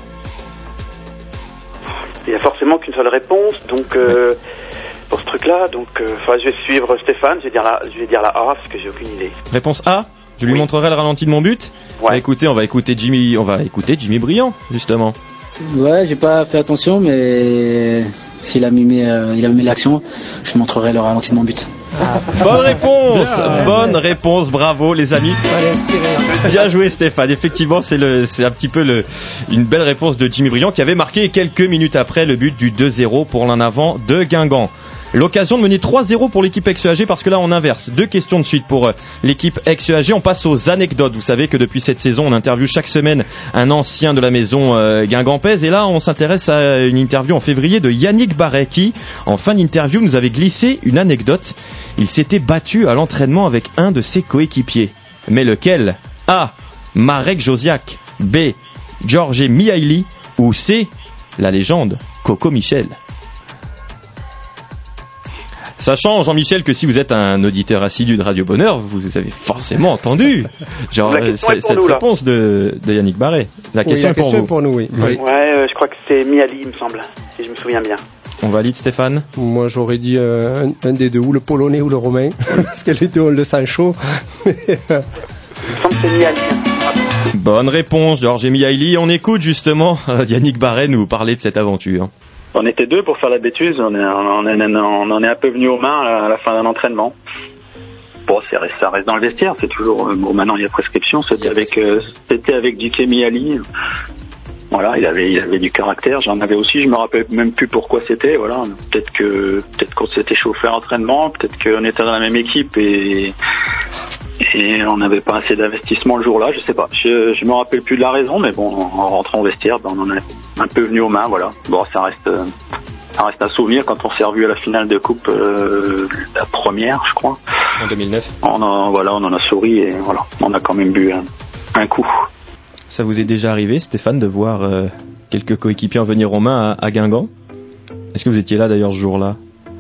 Il n'y a forcément qu'une seule réponse, donc euh, ouais. pour ce truc-là, donc euh, je vais suivre Stéphane, je vais dire la, je vais dire la A parce que j'ai aucune idée. Réponse A, je lui oui. montrerai le ralenti de mon but. Ouais. Bah, écoutez, on va écouter Jimmy, on va écouter Jimmy Briand justement. Ouais, j'ai pas fait attention, mais s'il a mimé, euh, il a mimé l'action, je montrerai le ralenti de mon but. Ah. Bonne réponse, bonne réponse, bravo les amis. Bien joué Stéphane. Effectivement, c'est le, c'est un petit peu le, une belle réponse de Jimmy Briand qui avait marqué quelques minutes après le but du deux zéro pour l'en avant de Guingamp. L'occasion de mener trois zéro pour l'équipe ex-E A G parce que là on inverse. Deux questions de suite pour l'équipe ex-E A G. On passe aux anecdotes. Vous savez que depuis cette saison on interviewe chaque semaine un ancien de la maison euh, guingampaise et là on s'intéresse à une interview en février de Yannick Barret qui, en fin d'interview, nous avait glissé une anecdote. Il s'était battu à l'entraînement avec un de ses coéquipiers. Mais lequel? A. Marek Josiak. B. George Mihaili. Ou C. La légende Coco Michel. Sachant, Jean-Michel, que si vous êtes un auditeur assidu de Radio Bonheur, vous avez forcément entendu genre, La question euh, est pour cette nous, là. réponse de, de Yannick Barré. La Oui, question la est pour question vous. est pour nous, oui. Oui. Ouais, euh, je crois que c'est Miali, il me semble, si je me souviens bien. On valide, Stéphane? Moi, j'aurais dit euh, un, un des deux, ou le polonais ou le romain, parce que les deux on le sent chaud. Mais, euh, Il me semble que c'est Miali. Bonne réponse, Georges Mihaili. On écoute justement euh, Yannick Barré nous parler de cette aventure. On était deux pour faire la bêtise, on, est, on, est, on en est un peu venu aux mains à la fin d'un entraînement. Bon, c'est, ça reste dans le vestiaire, c'est toujours... Bon, maintenant il y a prescription, c'était avec, euh, c'était avec J K Miali. Voilà, il avait, il avait du caractère, j'en avais aussi, je me rappelle même plus pourquoi c'était, voilà. Peut-être que, peut-être qu'on s'était chauffé à l'entraînement, peut-être qu'on était dans la même équipe et, et on n'avait pas assez d'investissement le jour-là, je sais pas. Je, je me rappelle plus de la raison, mais bon, en rentrant au vestiaire, ben, on en est un peu venu aux mains, voilà. Bon, ça reste, ça reste un souvenir quand on s'est revu à la finale de coupe, euh, la première, je crois. En deux mille neuf. On a, voilà, on en a souri et voilà, on a quand même bu un, un coup. Ça vous est déjà arrivé, Stéphane, de voir euh, quelques coéquipiers en venir aux mains à, à Guingamp? Est-ce que vous étiez là d'ailleurs ce jour-là?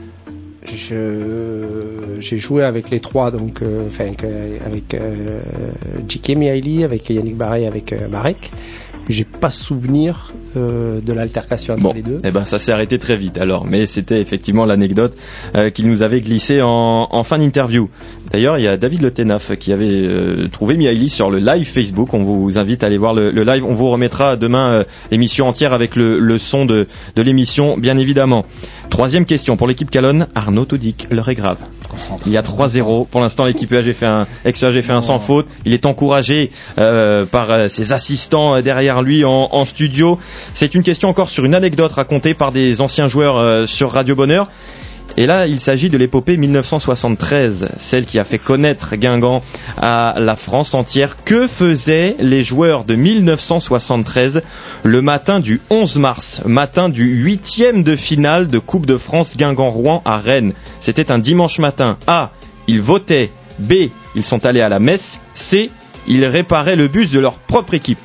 je, j'ai joué avec les trois, donc, euh, enfin, avec euh, J K Mihaili, avec Yannick Barré, avec euh, Marek. J'ai pas souvenir euh, de l'altercation entre bon, les deux. Eh ben, ça s'est arrêté très vite alors, mais c'était effectivement l'anecdote euh, qu'il nous avait glissée en, en fin d'interview. D'ailleurs, il y a David Le Ténaf qui avait euh, trouvé Mihaili sur le live Facebook. On vous invite à aller voir le, le live. On vous remettra demain euh, l'émission entière avec le, le son de, de l'émission, bien évidemment. Troisième question pour l'équipe Calonne, Arnaud Taudic, l'heure est grave. Il y a trois zéro. Pour l'instant, l'équipe E A G fait un, ex-E A G fait un sans faute. Il est encouragé euh, par euh, ses assistants derrière lui en, en studio. C'est une question encore sur une anecdote racontée par des anciens joueurs euh, sur Radio Bonheur. Et là, il s'agit de l'épopée mille neuf cent soixante-treize, celle qui a fait connaître Guingamp à la France entière. Que faisaient les joueurs de mille neuf cent soixante-treize le matin du onze mars, matin du huitième de finale de Coupe de France Guingamp-Rouen à Rennes? C'était un dimanche matin. A. Ils votaient. B. Ils sont allés à la messe. C. Ils réparaient le bus de leur propre équipe.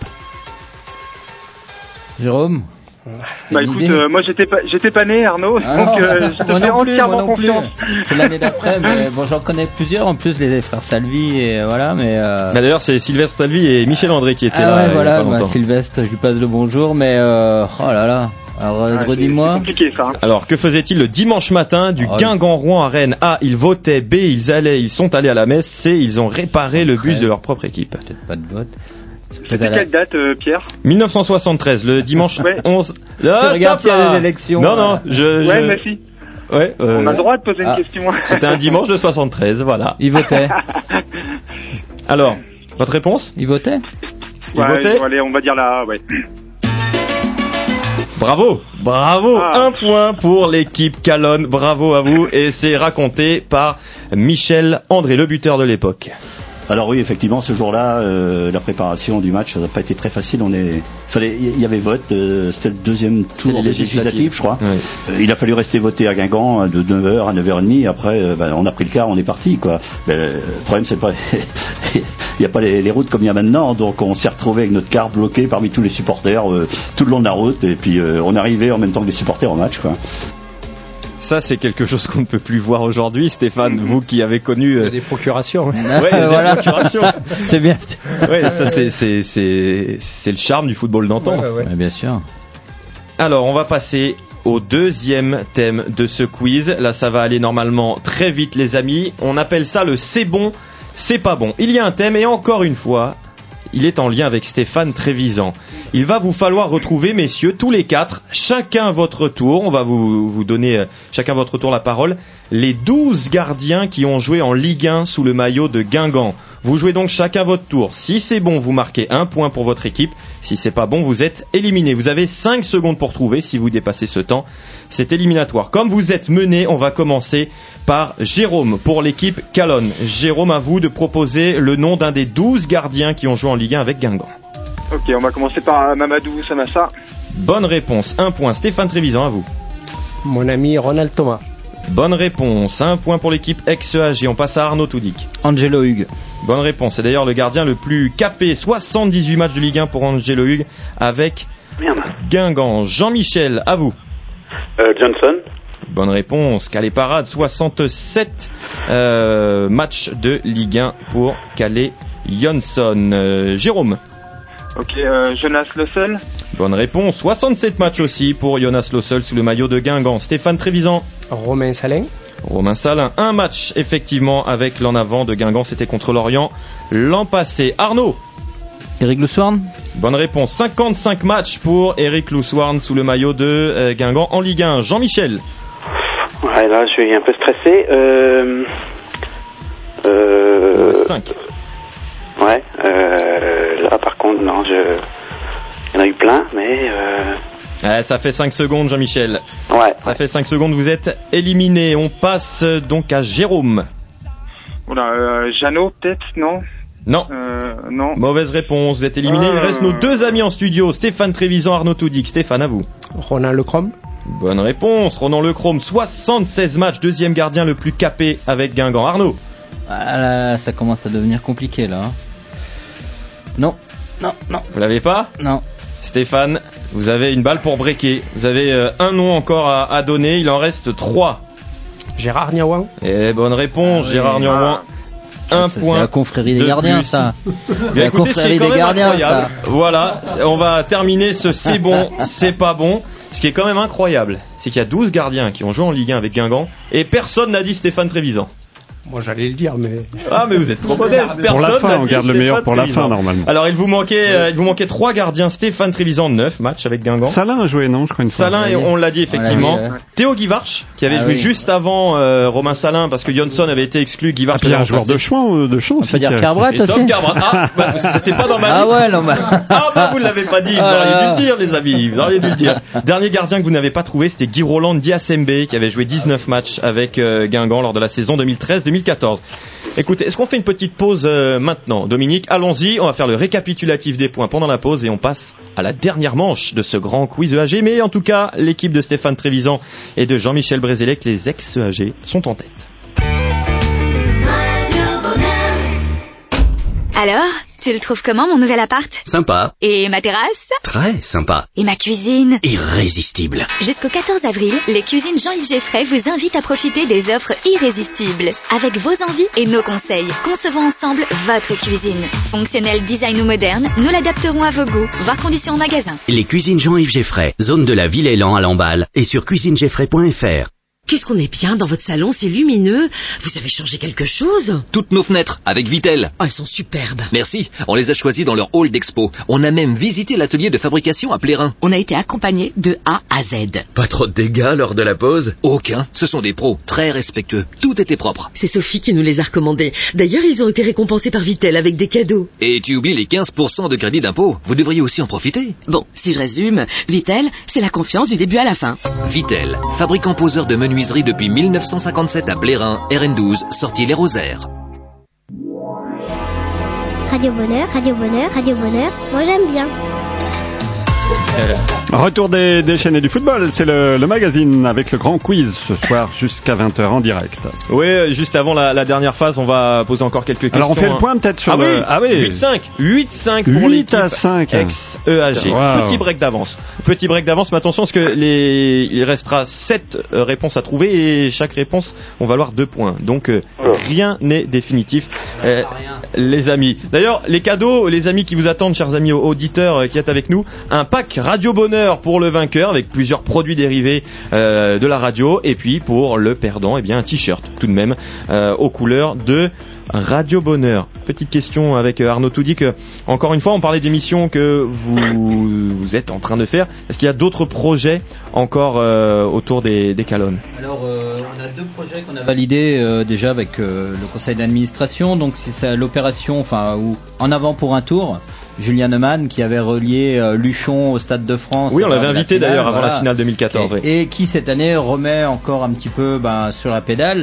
Jérôme? Bah écoute, euh, moi j'étais pas, j'étais pas né, Arnaud, Ah donc non, euh, je te moi fais non plus, entièrement moi non plus. confiance. C'est l'année d'après, mais bon, j'en connais plusieurs, en plus les frères Salvi et voilà, mais. Euh... Bah d'ailleurs, c'est Sylvestre Salvi et Michel André qui étaient ah là. ouais, il y a voilà, pas longtemps. bah, Sylvestre, je lui passe le bonjour, mais euh... oh là là. Alors, Ouais, redis-moi. c'est, c'est compliqué ça. Hein. Alors, que faisait-il le dimanche matin du Oh, Guingamp-Rouen à Rennes? A. Ils votaient. B. Ils allaient, ils sont allés à la messe. C. Ils ont réparé le bus de leur propre équipe. Peut-être pas de vote. C'était quelle date, euh, Pierre? mille neuf cent soixante-treize, le dimanche Ouais. onze. Ah, regarde s'il y a des élections. Non, non, je. Ouais, je... mais si. Ouais, euh... On a le droit de poser ah, une question. C'était un dimanche de soixante-treize, voilà. Il votait. Alors, votre réponse? Il votait. Il ouais, votait. Allez, on va dire là, ouais. Bravo, bravo, Ah. un point pour l'équipe Calonne, bravo à vous, et c'est raconté par Michel André, le buteur de l'époque. Alors oui, effectivement, ce jour-là, euh, la préparation du match, ça n'a pas été très facile. On est, fallait, il y avait vote. Euh, c'était le deuxième tour les législatives. législatif, je crois. Oui. Euh, il a fallu rester voter à Guingamp de neuf heures à neuf heures trente. Après, euh, ben, on a pris le car, on est parti, quoi. Mais, euh, le problème, c'est pas, il n'y a pas les, les routes comme il y a maintenant, donc on s'est retrouvé avec notre car bloqué parmi tous les supporters euh, tout le long de la route, et puis euh, on arrivait en même temps que les supporters au match, quoi. Ça, c'est quelque chose qu'on ne peut plus voir aujourd'hui, Stéphane, vous qui avez connu... Il y a des procurations. Ouais, il y a Voilà. des procurations. C'est bien. Ouais, ça, c'est, c'est, c'est, c'est le charme du football d'antan. Ouais, ouais. Ouais, bien sûr. Alors, on va passer au deuxième thème de ce quiz. Là, ça va aller normalement très vite, les amis. On appelle ça le c'est bon, c'est pas bon. Il y a un thème, et encore une fois, il est en lien avec Stéphane Trévisan. Il va vous falloir retrouver, messieurs, tous les quatre, chacun votre tour, on va vous, vous donner euh, chacun votre tour la parole, les douze gardiens qui ont joué en Ligue un sous le maillot de Guingamp. Vous jouez donc chacun votre tour. Si c'est bon, vous marquez un point pour votre équipe. Si c'est pas bon, vous êtes éliminé. Vous avez cinq secondes pour trouver. Si vous dépassez ce temps, c'est éliminatoire. Comme vous êtes mené, on va commencer par Jérôme pour l'équipe Calonne. Jérôme, à vous de proposer le nom d'un des douze gardiens qui ont joué en Ligue un avec Guingamp. Ok, on va commencer par Mamadou Samassa. Bonne réponse, un point. Stéphane Trévisan, à vous. Mon ami Ronald Thomas. Bonne réponse, un point pour l'équipe ex-E A G. On passe à Arnaud Taudic. Angelo Hugues. Bonne réponse, c'est d'ailleurs le gardien le plus capé, soixante-dix-huit matchs de Ligue un pour Angelo Hugues avec Merde. Guingamp. Jean-Michel, à vous. Euh, Johnson. Bonne réponse. Calais Parade, soixante-sept euh, matchs de Ligue un pour Calais Jonsson. Euh, Jérôme. Ok, euh, Jonas Lossel. Bonne réponse. soixante-sept matchs aussi pour Jonas Lossel sous le maillot de Guingamp. Stéphane Trévisan. Romain Salin. Romain Salin. Un match effectivement avec l'en avant de Guingamp. C'était contre Lorient l'an passé. Arnaud. Eric Louswarn. Bonne réponse. cinquante-cinq matchs pour Eric Louswarn sous le maillot de euh, Guingamp en Ligue un. Jean-Michel. Ouais, là, je suis un peu stressé. Euh... Euh... cinq. Ouais, euh... là, par contre, non, je... Il y en a eu plein, mais... Euh... Ouais, ça fait cinq secondes, Jean-Michel. Ouais. Ça fait cinq secondes, vous êtes éliminé. On passe donc à Jérôme. Oula, euh, Jeannot, peut-être, non Non. Euh, non. Mauvaise réponse, vous êtes éliminé. Euh... Il reste nos deux amis en studio, Stéphane Trévisan, Arnaud Toudic. Stéphane, à vous. Ronan Lecrom. Bonne réponse. Ronan Lecrom, soixante-seize matchs, deuxième gardien le plus capé avec Guingamp. Arnaud. Ah là, ça commence à devenir compliqué là. Non, non, non. Vous l'avez pas ? Non. Stéphane, vous avez une balle pour breaker. Vous avez euh, un nom encore à, à donner. Il en reste trois. Gérard Niawan. Et bonne réponse, ah, Gérard oui. Niawan. Un ça, point. C'est la confrérie des gardiens, plus. ça. C'est la confrérie des gardiens, ça. Voilà, on va terminer ce c'est bon, c'est pas bon. Ce qui est quand même incroyable, c'est qu'il y a douze gardiens qui ont joué en Ligue un avec Guingamp et personne n'a dit Stéphane Trévisan. Moi j'allais le dire, mais... Ah mais vous êtes trop modeste. Pour la fin, on garde le meilleur pour la fin normalement. Alors il vous manquait, euh, il vous manquait trois gardiens. Stéphane Trévisan, neuf matchs avec Guingamp. Salin a joué, non, je crois une fois. Salin, et on l'a dit effectivement. Voilà, oui, ouais. Théo Guivarch, qui avait ah, joué oui. juste avant euh, Romain Salin parce que Jonsson avait été exclu. Guivarch. Ah, puis un joueur de champ, de champ. On peut dire Carbrat aussi. Carbrat. Ah, bah, c'était pas dans ma liste. Ah ouais, non, bah. Ah bah vous l'avez pas dit. Vous auriez dû le dire, les amis. Vous auriez dû le dire. Dernier gardien que vous n'avez pas trouvé, c'était Guy Roland Diasembe, qui avait joué dix-neuf matchs avec euh, Guingamp lors de la saison deux mille treize deux mille quatorze. Écoutez, est-ce qu'on fait une petite pause euh, maintenant, Dominique? Allons-y, on va faire le récapitulatif des points pendant la pause et on passe à la dernière manche de ce grand quiz E A G. Mais en tout cas, l'équipe de Stéphane Trévisan et de Jean-Michel Brézélec, les ex-E A G, sont en tête. Alors, tu le trouves comment mon nouvel appart? Sympa. Et ma terrasse? Très sympa. Et ma cuisine? Irrésistible. Jusqu'au quatorze avril, les cuisines Jean-Yves Geffray vous invitent à profiter des offres irrésistibles. Avec vos envies et nos conseils, concevons ensemble votre cuisine. Fonctionnelle, design ou moderne, nous l'adapterons à vos goûts. Voir conditions en magasin. Les cuisines Jean-Yves Geffray, zone de la Ville-Élan à Lamballe et sur cuisine geffray point f r. Qu'est-ce qu'on est bien dans votre salon, c'est lumineux. Vous avez changé quelque chose? Toutes nos fenêtres, avec Vitel. Oh, elles sont superbes. Merci, on les a choisies dans leur hall d'expo. On a même visité l'atelier de fabrication à Plérin. On a été accompagnés de A à Z. Pas trop de dégâts lors de la pause? Aucun, ce sont des pros, très respectueux. Tout était propre. C'est Sophie qui nous les a recommandés. D'ailleurs, ils ont été récompensés par Vitel avec des cadeaux. Et tu oublies les quinze pour cent de crédit d'impôt. Vous devriez aussi en profiter. Bon, si je résume, Vitel, c'est la confiance du début à la fin. Vitel, fabricant poseur de menuiserie depuis mille neuf cent cinquante-sept à Plérin, R N douze, sortie Les Rosaires. Radio Bonheur, Radio Bonheur, Radio Bonheur, moi j'aime bien. Retour des, des chaînes et du football, c'est le, le magazine avec le grand quiz ce soir jusqu'à vingt heures en direct. Oui, juste avant la, la dernière phase, on va poser encore quelques questions. Alors on fait le point peut-être sur ah le... Oui, ah oui, huit cinq, huit cinq pour l'équipe ex-E A G. Wow. Petit break d'avance. Petit break d'avance, mais attention parce que les... il restera sept réponses à trouver et chaque réponse on va valoir deux points. Donc euh, rien n'est définitif, euh, les amis. D'ailleurs, les cadeaux, les amis qui vous attendent, chers amis auditeurs euh, qui êtes avec nous, un pack Radio Bonheur pour le vainqueur avec plusieurs produits dérivés euh, de la radio et puis pour le perdant, eh bien un t-shirt tout de même euh, aux couleurs de Radio Bonheur. Petite question avec Arnaud Toudic. Encore une fois, on parlait d'émissions que vous, vous êtes en train de faire. Est-ce qu'il y a d'autres projets encore euh, autour des, des Calonnes? Alors, euh, on a deux projets qu'on a validés euh, déjà avec euh, le conseil d'administration. Donc, c'est ça, l'opération, enfin, ou En avant pour un tour. Julien Neumann qui avait relié euh, Luchon au Stade de France. Oui, on l'avait invité finale, d'ailleurs avant voilà. la finale deux mille quatorze. Et, oui. et qui cette année remet encore un petit peu ben, sur la pédale.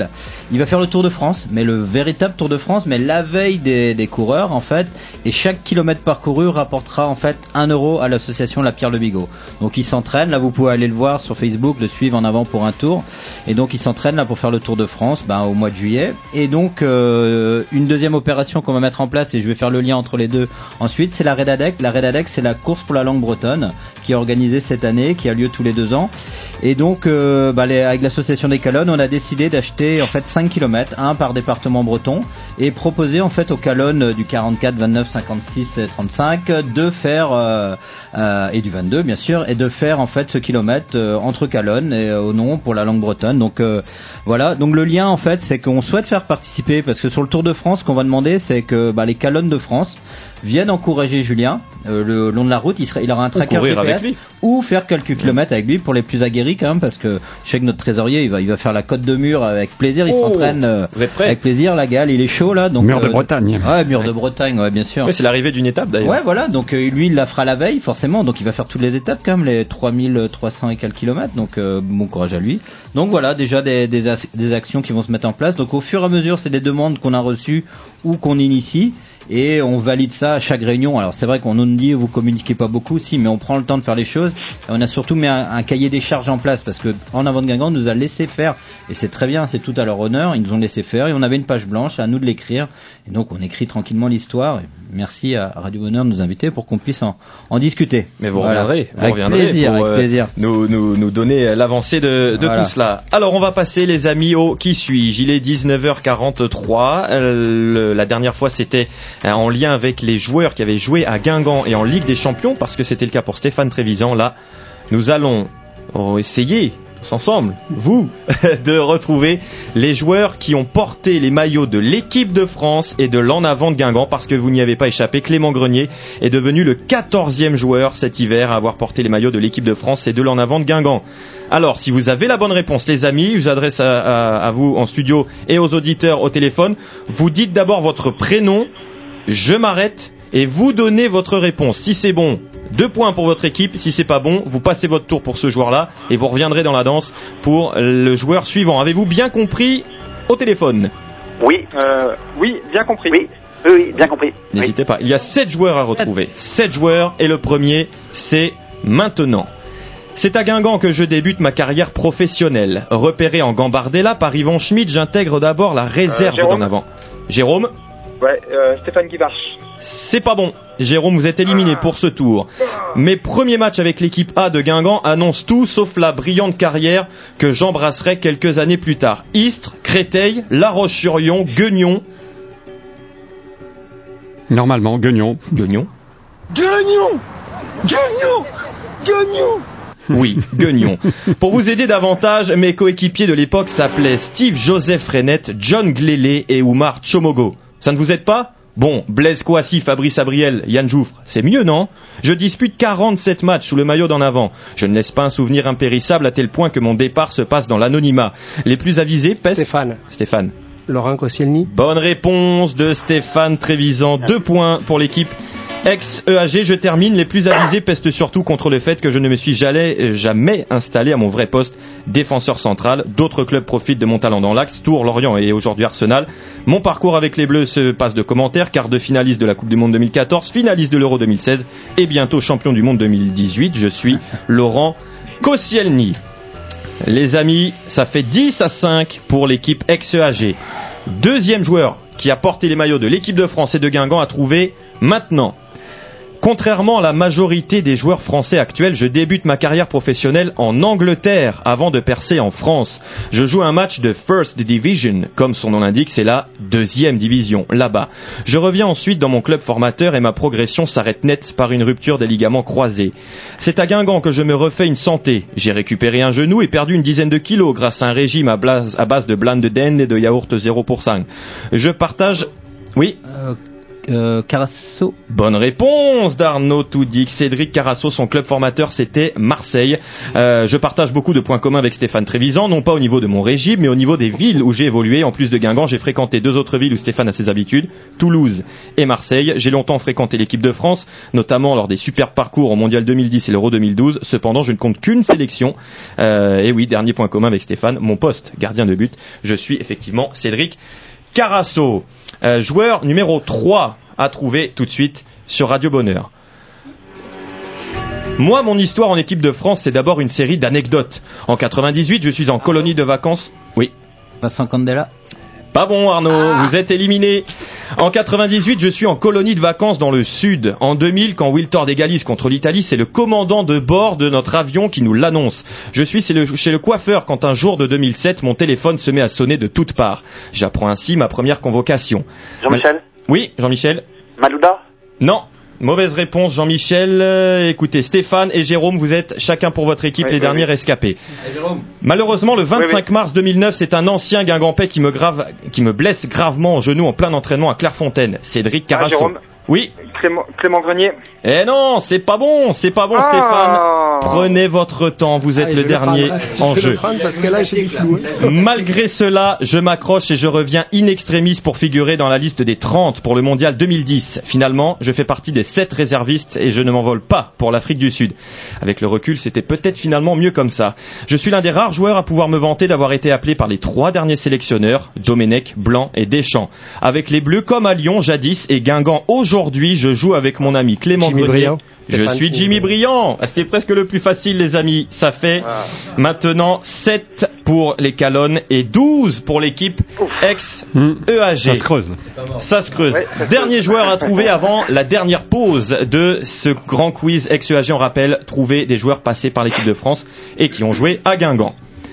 il va faire le Tour de France, mais le véritable Tour de France, mais la veille des, des coureurs en fait, et chaque kilomètre parcouru rapportera en fait un euro à l'association La Pierre Le Bigot. Donc il s'entraîne, là vous pouvez aller le voir sur Facebook, le suivre en avant pour un tour, et donc il s'entraîne là pour faire le Tour de France ben, au mois de juillet, et donc euh, une deuxième opération qu'on va mettre en place, et je vais faire le lien entre les deux ensuite, c'est la Redadec. La Redadec, c'est la course pour la langue bretonne qui est organisée cette année, qui a lieu tous les deux ans, et donc euh, bah, les, avec l'association des Calonnes, on a décidé d'acheter en fait cinq kilomètres, un par département breton, et proposer en fait aux Calonnes du quarante-quatre, vingt-neuf, cinquante-six et trente-cinq de faire euh, euh, et du vingt-deux bien sûr, et de faire en fait ce kilomètre euh, entre Calonnes et euh, au nom pour la langue bretonne. Donc euh, voilà, donc le lien en fait, c'est qu'on souhaite faire participer, parce que sur le Tour de France, ce qu'on va demander, c'est que bah, les Calonnes de France viennent encourager Julien euh, le long de la route, il, sera, il aura un tracker G P S ou faire quelques kilomètres avec lui pour les plus aguerris quand même, parce que je sais que notre trésorier il va, il va faire la côte de mur avec plaisir, il oh, s'entraîne euh, avec plaisir, la gale, il est chaud là. Donc, mur de euh, Bretagne. Ouais, mur ouais. de Bretagne, ouais, bien sûr. Ouais, c'est l'arrivée d'une étape d'ailleurs. Ouais, voilà, donc euh, lui il la fera la veille forcément, donc il va faire toutes les étapes quand même, les trois mille trois cents et quelques kilomètres, donc euh, bon courage à lui. Donc voilà, déjà des, des, des actions qui vont se mettre en place, donc au fur et à mesure c'est des demandes qu'on a reçues ou qu'on initie, et on valide ça à chaque réunion. Alors c'est vrai qu'on nous dit vous communiquez pas beaucoup, si, mais on prend le temps de faire les choses, et on a surtout mis un, un cahier des charges en place, parce que En Avant de Guingamp nous a laissé faire, et c'est très bien, c'est tout à leur honneur, ils nous ont laissé faire, et on avait une page blanche, à nous de l'écrire, et donc on écrit tranquillement l'histoire, et merci à Radio Bonheur de nous inviter pour qu'on puisse en, en discuter. Mais vous voilà. reviendrez, vous avec reviendrez plaisir, pour avec euh, plaisir. Nous, nous, nous donner l'avancée de, de voilà. tout cela. Alors on va passer les amis au Qui suis-je. Il est dix-neuf heures quarante-trois, euh, le, la dernière fois c'était euh, en lien avec les joueurs qui avaient joué à Guingamp et en Ligue des Champions, parce que c'était le cas pour Stéphane Trévisan. Là, nous allons essayer tous ensemble, vous, de retrouver les joueurs qui ont porté les maillots de l'équipe de France et de l'En Avant de Guingamp, parce que vous n'y avez pas échappé. Clément Grenier est devenu le quatorzième joueur cet hiver à avoir porté les maillots de l'équipe de France et de l'En Avant de Guingamp. Alors, si vous avez la bonne réponse, les amis, je vous adresse à, à, à vous en studio et aux auditeurs au téléphone. Vous dites d'abord votre prénom, je m'arrête, et vous donnez votre réponse. Si c'est bon, deux points pour votre équipe. Si c'est pas bon, vous passez votre tour pour ce joueur-là et vous reviendrez dans la danse pour le joueur suivant. Avez-vous bien compris au téléphone? Oui, euh, oui, bien compris. Oui, oui, oui bien compris. N'hésitez oui. pas. Il y a sept joueurs à retrouver. Sept joueurs, et le premier, c'est maintenant. C'est à Guingamp que je débute ma carrière professionnelle. Repéré en Gambardella par Yvan Schmidt, j'intègre d'abord la réserve euh, d'En Avant. Jérôme? Ouais, euh, Stéphane Guivarch. C'est pas bon. Jérôme, vous êtes éliminé ah. pour ce tour. Mes premiers matchs avec l'équipe A de Guingamp annoncent tout sauf la brillante carrière que j'embrasserai quelques années plus tard. Istres, Créteil, La Roche-sur-Yon, Guignon. Normalement, Guignon. Guignon. Guignon Guignon Guignon Oui, Guignon. Pour vous aider davantage, mes coéquipiers de l'époque s'appelaient Steve Joseph Renette, John Glélé et Oumar Chomogo. Ça ne vous aide pas? Bon, Blaise Kouassi, Fabrice Abriel, Yann Jouffre, c'est mieux, non? Je dispute quarante-sept matchs sous le maillot d'En Avant. Je ne laisse pas un souvenir impérissable à tel point que mon départ se passe dans l'anonymat. Les plus avisés pestent... Stéphane. Stéphane. Laurent Koscielny. Bonne réponse de Stéphane Trévisan. Deux points pour l'équipe ex-E A G. Je termine. Les plus avisés pestent surtout contre le fait que je ne me suis jamais, jamais installé à mon vrai poste, défenseur central. D'autres clubs profitent de mon talent dans l'axe. Tours, Lorient et aujourd'hui Arsenal. Mon parcours avec les Bleus se passe de commentaires. Quart de finaliste de la Coupe du Monde deux mille quatorze, finaliste de l'Euro deux mille seize et bientôt champion du monde deux mille dix-huit. Je suis Laurent Koscielny. Les amis, ça fait dix à cinq pour l'équipe ex-E A G. Deuxième joueur qui a porté les maillots de l'équipe de France et de Guingamp à trouver maintenant. Contrairement à la majorité des joueurs français actuels, je débute ma carrière professionnelle en Angleterre avant de percer en France. Je joue un match de First Division, comme son nom l'indique, c'est la deuxième division, là-bas. Je reviens ensuite dans mon club formateur et ma progression s'arrête net par une rupture des ligaments croisés. C'est à Guingamp que je me refais une santé. J'ai récupéré un genou et perdu une dizaine de kilos grâce à un régime à base, à base de blanc de dinde et de yaourt zéro pour cent. Je partage... Oui euh... euh, Carasso. Bonne réponse d'Arnaud Toudic. Cédric Carasso, son club formateur, c'était Marseille. Euh, je partage beaucoup de points communs avec Stéphane Trévisan, non pas au niveau de mon régime, mais au niveau des villes où j'ai évolué. En plus de Guingamp, j'ai fréquenté deux autres villes où Stéphane a ses habitudes, Toulouse et Marseille. J'ai longtemps fréquenté l'équipe de France, notamment lors des superbes parcours au Mondial deux mille dix et l'Euro deux mille douze. Cependant, je ne compte qu'une sélection. Euh, et oui, dernier point commun avec Stéphane, mon poste, gardien de but. Je suis effectivement Cédric Carasso. Euh, joueur numéro trois à trouver tout de suite sur Radio Bonheur. Moi, mon histoire en équipe de France, c'est d'abord une série d'anecdotes. En quatre-vingt-dix-huit, je suis en colonie de vacances. Oui. Vincent Candela. Pas bon, Arnaud, ah. Vous êtes éliminé. En quatre-vingt-dix-huit, je suis en colonie de vacances dans le sud. En deux mille, quand Wiltord égalise contre l'Italie, c'est le commandant de bord de notre avion qui nous l'annonce. Je suis chez le, chez le coiffeur quand un jour de deux mille sept, mon téléphone se met à sonner de toutes parts. J'apprends ainsi ma première convocation. Jean-Michel ? Oui, Jean-Michel ? Malouda ? Non. Mauvaise réponse, Jean-Michel. Euh, écoutez, Stéphane et Jérôme, vous êtes chacun pour votre équipe oui, les oui, derniers oui. rescapés. Allez, malheureusement, le vingt-cinq oui, oui. mars deux mille neuf, c'est un ancien Guingampais qui me, grave, qui me blesse gravement au genou en plein entraînement à Clairefontaine. Cédric Carasso. Ah, oui. Clément, Clément Grenier. Eh non, c'est pas bon, c'est pas bon, ah. Stéphane. Prenez votre temps, vous êtes ah, le dernier le en je jeu. Le parce que là, j'ai du flou. Malgré cela, je m'accroche et je reviens in extremis pour figurer dans la liste des trente pour le mondial deux mille dix. Finalement, je fais partie des sept réservistes et je ne m'envole pas pour l'Afrique du Sud. Avec le recul, c'était peut-être finalement mieux comme ça. Je suis l'un des rares joueurs à pouvoir me vanter d'avoir été appelé par les trois derniers sélectionneurs, Domenech, Blanc et Deschamps. Avec les Bleus comme à Lyon jadis et Guingamp aujourd'hui, je joue avec mon ami Clément Jimmy Grenier. Briand. Je suis Jimmy Briand. C'était presque le plus facile, les amis. Ça fait ah. maintenant sept pour les Calonnes et douze pour l'équipe ex-E A G. Ça se creuse. Ça se creuse. Ouais, ça Dernier creuse. joueur à trouver avant la dernière pause de ce grand quiz ex-E A G. On rappelle, trouver des joueurs passés par l'équipe de France et qui ont joué à Guingamp.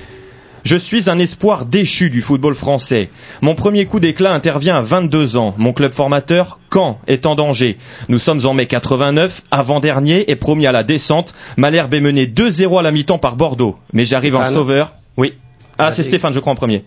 Je suis un espoir déchu du football français. Mon premier coup d'éclat intervient à vingt-deux ans. Mon club formateur, Caen, est en danger. Nous sommes en mai quatre-vingt-neuf, avant-dernier et promis à la descente. Malherbe est mené deux zéro à la mi-temps par Bordeaux. Mais j'arrive Stéphane. en sauveur. Oui. Ah, c'est Stéphane, je crois, en premier.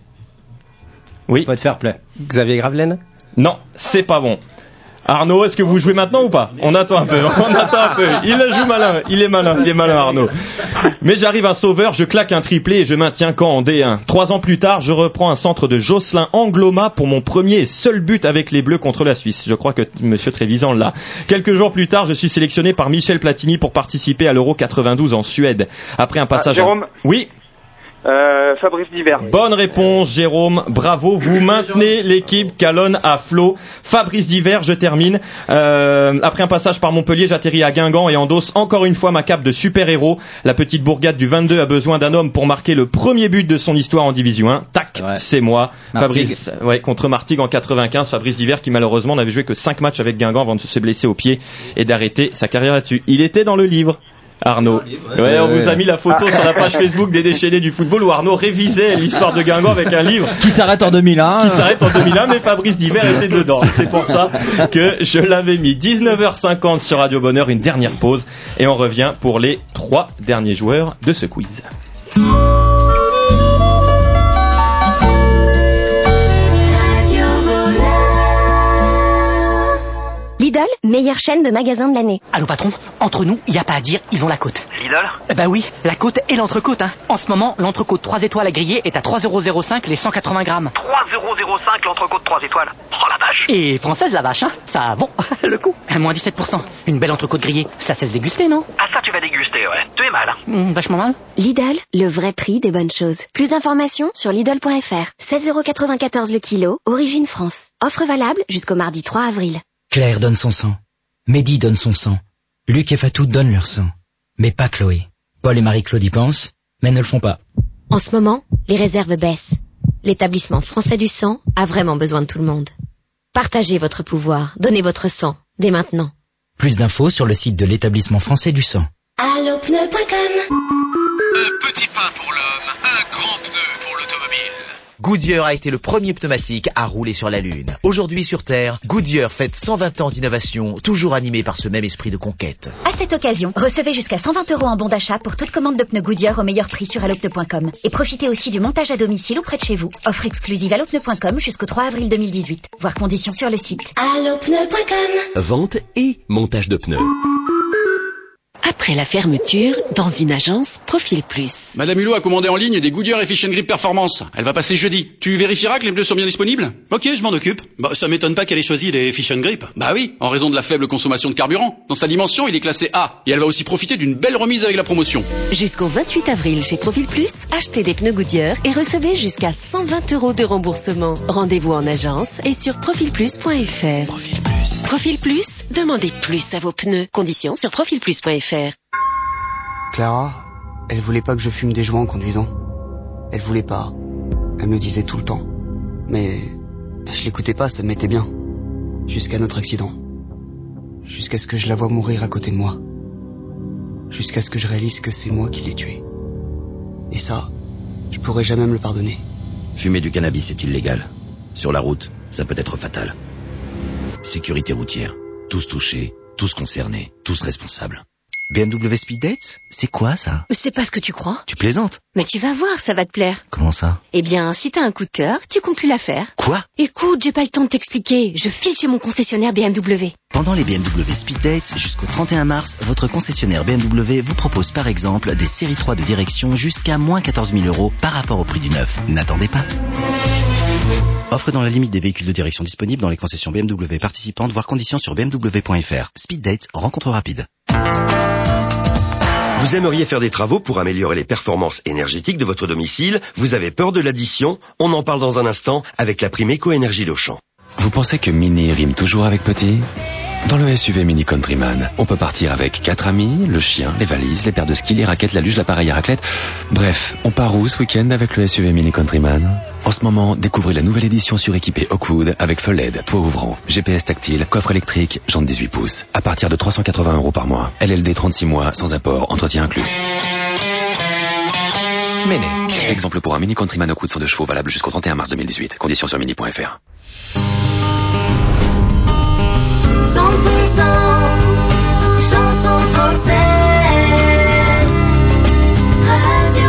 Oui. Faut être fair play. Xavier Gravelaine ? Non, c'est pas bon. Arnaud, est-ce que vous jouez maintenant ou pas ? On attend un peu, on attend un peu. Il joue malin, il est malin, il est malin Arnaud. Mais j'arrive un sauveur, je claque un triplé et je maintiens Caen en D un. Trois ans plus tard, je reprends un centre de Jocelyn Angloma pour mon premier et seul but avec les Bleus contre la Suisse. Je crois que Monsieur Trévisan l'a. Quelques jours plus tard, je suis sélectionné par Michel Platini pour participer à l'Euro quatre-vingt-douze en Suède. Après un passage... Ah, Jérôme à... Oui. Euh, Fabrice Divert. Bonne réponse, Jérôme. Bravo, vous maintenez l'équipe Calonne à flot. Fabrice Divert, je termine. Euh, après un passage par Montpellier, j'atterris à Guingamp et endosse encore une fois ma cape de super-héros. La petite bourgade du vingt-deux a besoin d'un homme pour marquer le premier but de son histoire en Division un. Tac, ouais. C'est moi. Martigues. Fabrice, ouais, contre Martigues en quatre-vingt-quinze. Fabrice Divert qui malheureusement n'avait joué que cinq matchs avec Guingamp avant de se blesser au pied et d'arrêter sa carrière là-dessus. Il était dans le livre. Arnaud. Ouais, on vous a mis la photo sur la page Facebook des déchaînés du football où Arnaud révisait l'histoire de Guingamp avec un livre qui s'arrête en deux mille un. Qui s'arrête en deux mille un, mais Fabrice Divert était dedans. C'est pour ça que je l'avais mis. dix-neuf heures cinquante sur Radio Bonheur, une dernière pause et on revient pour les trois derniers joueurs de ce quiz. Lidl, meilleure chaîne de magasins de l'année. Allô patron, entre nous, y a pas à dire, ils ont la côte. Lidl ? Eh ben oui, la côte et l'entrecôte. Hein. En ce moment, l'entrecôte trois étoiles à griller est à trois euros zéro cinq les cent quatre-vingts grammes. trois euros zéro cinq l'entrecôte trois étoiles. Oh la vache. Et française la vache, hein. Ça vaut le coup. Moins dix-sept pour cent. Une belle entrecôte grillée, ça sait se déguster, non ? Ah ça tu vas déguster, ouais. Tu es mal. Mmh, vachement mal. Lidl, le vrai prix des bonnes choses. Plus d'informations sur Lidl point F R. seize euros quatre-vingt-quatorze le kilo, origine France. Offre valable jusqu'au mardi trois avril. Claire donne son sang. Mehdi donne son sang. Luc et Fatou donnent leur sang. Mais pas Chloé. Paul et Marie-Claude y pensent, mais ne le font pas. En ce moment, les réserves baissent. L'établissement français du sang a vraiment besoin de tout le monde. Partagez votre pouvoir, donnez votre sang, dès maintenant. Plus d'infos sur le site de l'établissement français du sang. allopneu point com. Un petit pas pour l'homme, un grand pneu pour l'automobile. Goodyear a été le premier pneumatique à rouler sur la Lune. Aujourd'hui sur Terre, Goodyear fête cent vingt ans d'innovation, toujours animé par ce même esprit de conquête. À cette occasion, recevez jusqu'à cent vingt euros en bon d'achat pour toute commande de pneus Goodyear au meilleur prix sur allopneu point com. Et profitez aussi du montage à domicile ou près de chez vous. Offre exclusive allopneu point com jusqu'au trois avril deux mille dix-huit. Voir conditions sur le site. allopneu point com. Vente et montage de pneus. Après la fermeture, dans une agence Profil Plus. Madame Hulot a commandé en ligne des Goodyear Efficient Grip Performance. Elle va passer jeudi. Tu vérifieras que les pneus sont bien disponibles? Ok, je m'en occupe. Bah, ça m'étonne pas qu'elle ait choisi les Efficient Grip. Bah oui, en raison de la faible consommation de carburant. Dans sa dimension, il est classé A. Et elle va aussi profiter d'une belle remise avec la promotion. Jusqu'au vingt-huit avril chez Profil Plus, achetez des pneus Goodyear et recevez jusqu'à cent vingt euros de remboursement. Rendez-vous en agence et sur profil plus point f r. Profil Plus. Profil Plus, demandez plus à vos pneus. Conditions sur profil plus point f r. Clara, elle voulait pas que je fume des joints en conduisant. Elle voulait pas. Elle me disait tout le temps. Mais je l'écoutais pas, ça me mettait bien. Jusqu'à notre accident. Jusqu'à ce que je la voie mourir à côté de moi. Jusqu'à ce que je réalise que c'est moi qui l'ai tuée. Et ça, je pourrais jamais me le pardonner. Fumer du cannabis est illégal. Sur la route, ça peut être fatal. Sécurité routière. Tous touchés, tous concernés, tous responsables. B M W Speed Dates, c'est quoi ça? C'est pas ce que tu crois. Tu plaisantes? Mais tu vas voir, ça va te plaire. Comment ça? Eh bien, si t'as un coup de cœur, tu conclus l'affaire. Quoi? Écoute, j'ai pas le temps de t'expliquer. Je file chez mon concessionnaire B M W. Pendant les B M W Speed Dates jusqu'au trente et un mars, votre concessionnaire B M W vous propose par exemple des séries trois de direction jusqu'à moins quatorze mille euros par rapport au prix du neuf. N'attendez pas. Offre dans la limite des véhicules de direction disponibles dans les concessions B M W participantes, voire conditions sur b m w point f r. Speed Dates, rencontre rapide. Vous aimeriez faire des travaux pour améliorer les performances énergétiques de votre domicile? Vous avez peur de l'addition? On en parle dans un instant avec la prime Éco-Énergie d'Auchan. Vous pensez que mini rime toujours avec petit? Dans le S U V Mini Countryman, on peut partir avec quatre amis, le chien, les valises, les paires de skis, les raquettes, la luge, l'appareil à raclette. Bref, on part où ce week-end avec le S U V Mini Countryman? En ce moment, découvrez la nouvelle édition suréquipée Oakwood avec feu L E D, toit ouvrant, G P S tactile, coffre électrique, jantes dix-huit pouces. À partir de trois cent quatre-vingts euros par mois. L L D trente-six mois, sans apport, entretien inclus. Méné. Exemple pour un Mini Countryman Oakwood cent deux chevaux valable jusqu'au trente et un mars deux mille dix-huit. Conditions sur mini point f r. cent pour cent chanson française, Radio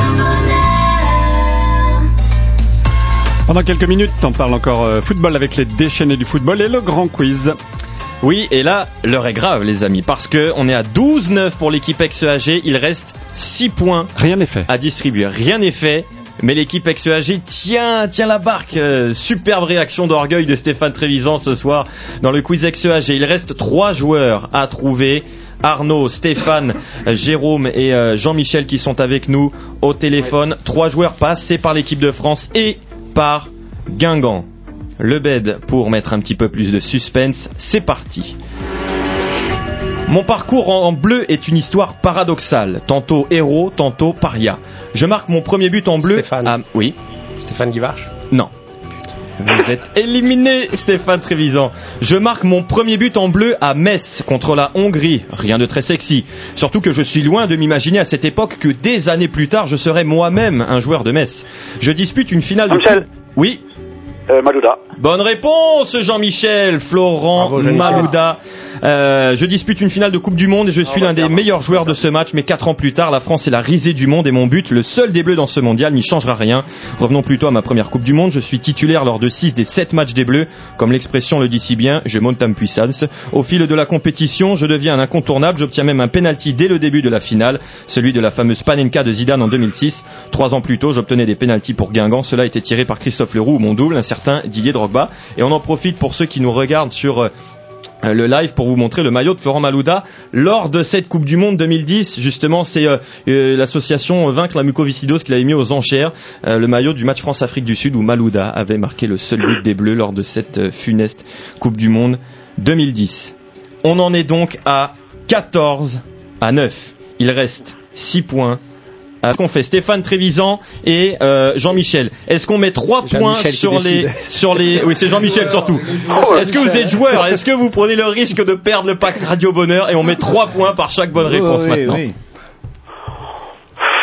Bonheur. Pendant quelques minutes, on parle encore euh, football avec les déchaînés du football et le grand quiz. Oui, et là, l'heure est grave, les amis, parce que on est à douze neuf pour l'équipe ex-E A G. Il reste six points. Rien n'est fait. À distribuer. Rien n'est fait. Mais l'équipe ex-E A G tient, tient la barque. Euh, superbe réaction d'orgueil de Stéphane Trévisan ce soir dans le quiz ex-E A G. Il reste trois joueurs à trouver. Arnaud, Stéphane, euh, Jérôme et euh, Jean-Michel qui sont avec nous au téléphone. Ouais. Trois joueurs passés par l'équipe de France et par Guingamp. Le bed pour mettre un petit peu plus de suspense. C'est parti. Mon parcours en bleu est une histoire paradoxale, tantôt héros, tantôt paria. Je marque mon premier but en bleu. Stéphane. À... Oui. Stéphane Guivarch. Non. Vous êtes éliminé, Stéphane Trévisan. Je marque mon premier but en bleu à Metz contre la Hongrie. Rien de très sexy. Surtout que je suis loin de m'imaginer à cette époque que des années plus tard, je serais moi-même un joueur de Metz. Je dispute une finale de... Michel. Oui. Euh, Malouda. Bonne réponse, Jean-Michel. Florent Bravo, Malouda. Euh, je dispute une finale de Coupe du Monde et je suis l'un des meilleurs joueurs de ce match. Mais quatre ans plus tard, la France est la risée du monde et mon but, le seul des Bleus dans ce mondial, n'y changera rien. Revenons plutôt à ma première Coupe du Monde. Je suis titulaire lors de six des sept matchs des Bleus. Comme l'expression le dit si bien, je monte en puissance. Au fil de la compétition, je deviens un incontournable. J'obtiens même un penalty dès le début de la finale, celui de la fameuse Panenka de Zidane en deux mille six. Trois ans plus tôt, j'obtenais des penaltys pour Guingamp. Cela était tiré par Christophe Leroux, mon double, un certain Didier Drogba. Et on en profite pour ceux qui nous regardent sur euh, le live pour vous montrer le maillot de Florent Malouda lors de cette Coupe du Monde deux mille dix. Justement, c'est euh, euh, l'association Vaincre la mucoviscidose qui l'avait mis aux enchères, euh, le maillot du match France-Afrique du Sud où Malouda avait marqué le seul but des Bleus lors de cette euh, funeste Coupe du Monde deux mille dix. On en est donc à quatorze à neuf. Il reste six points. Est-ce qu'on fait Stéphane Trévisan et euh, Jean-Michel? Est-ce qu'on met trois points sur les sur les oui c'est Jean-Michel surtout. Est-ce que vous êtes joueur? Est-ce que vous prenez le risque de perdre le pack Radio Bonheur et on met trois points par chaque bonne réponse oh, oui, maintenant? Oui. Je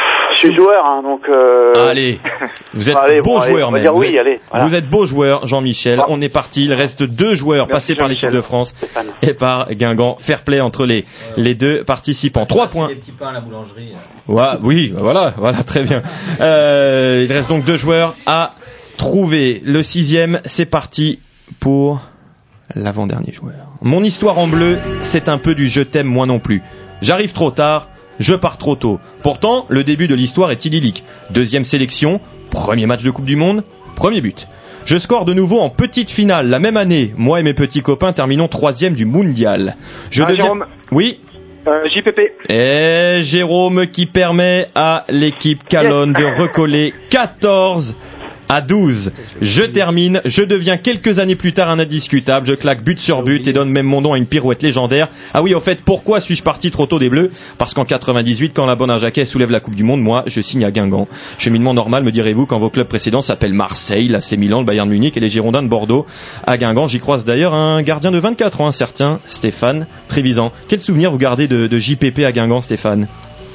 suis joueur, hein, donc. Euh... Allez, vous êtes allez, beau bon, joueur allez, même. On va dire oui, allez. Voilà. Vous êtes beau joueur, Jean-Michel. Ah. On est parti. Il reste deux joueurs Merci, passés par l'équipe de France Stéphane. et par Guingamp. Fair play entre les les deux participants. Trois points. Des petits pains à la boulangerie. Ouais, oui, voilà, voilà, très bien. Euh, il reste donc deux joueurs à trouver. Le sixième, c'est parti pour l'avant-dernier joueur. Mon histoire en bleu, c'est un peu du je t'aime moi non plus. J'arrive trop tard, je pars trop tôt. Pourtant, le début de l'histoire est idyllique. Deuxième sélection, premier match de Coupe du Monde, premier but. Je score de nouveau en petite finale la même année. Moi et mes petits copains terminons troisième du mondial. Je ah, deviens... Jérôme. Oui. Euh, J P P. Et Jérôme qui permet à l'équipe Calonne yes. de recoller quatorze à douze. Je termine, je deviens quelques années plus tard un indiscutable, je claque but sur but et donne même mon nom à une pirouette légendaire. Ah oui, au fait, pourquoi suis-je parti trop tôt des Bleus ? Parce qu'en quatre-vingt-dix-huit, quand la bonne à Jacquet soulève la Coupe du Monde, moi, je signe à Guingamp. Cheminement normal, me direz-vous, quand vos clubs précédents s'appellent Marseille, l'A C Milan, le Bayern Munich et les Girondins de Bordeaux. À Guingamp, j'y croise d'ailleurs un gardien de vingt-quatre ans, un certain Stéphane Trévisan. Quel souvenir vous gardez de, de J P P à Guingamp, Stéphane ?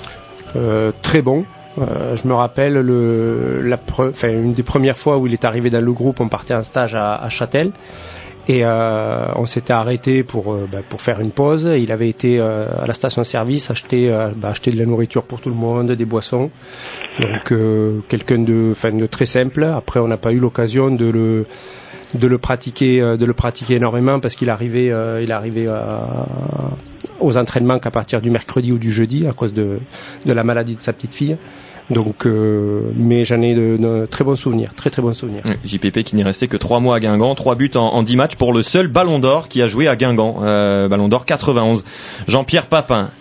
euh, Très bon. Euh, je me rappelle le, la pre, enfin, une des premières fois où il est arrivé dans le groupe, on partait en stage à, à Châtel et euh, on s'était arrêté pour, euh, bah, pour faire une pause. Il avait été euh, à la station-service acheter, euh, bah, acheter de la nourriture pour tout le monde, des boissons. Donc euh, quelqu'un de, enfin, de très simple. Après, on n'a pas eu l'occasion de le de le pratiquer euh, de le pratiquer énormément parce qu'il arrivait euh, il arrivait euh, aux entraînements qu'à partir du mercredi ou du jeudi à cause de de la maladie de sa petite fille. Donc, euh, mais j'en ai de, de très bons souvenirs, très très bons souvenirs. J P P qui n'est resté que trois mois à Guingamp, trois buts en, en dix matchs pour le seul Ballon d'Or qui a joué à Guingamp, euh, Ballon d'Or quatre-vingt-onze. Jean-Pierre Papin,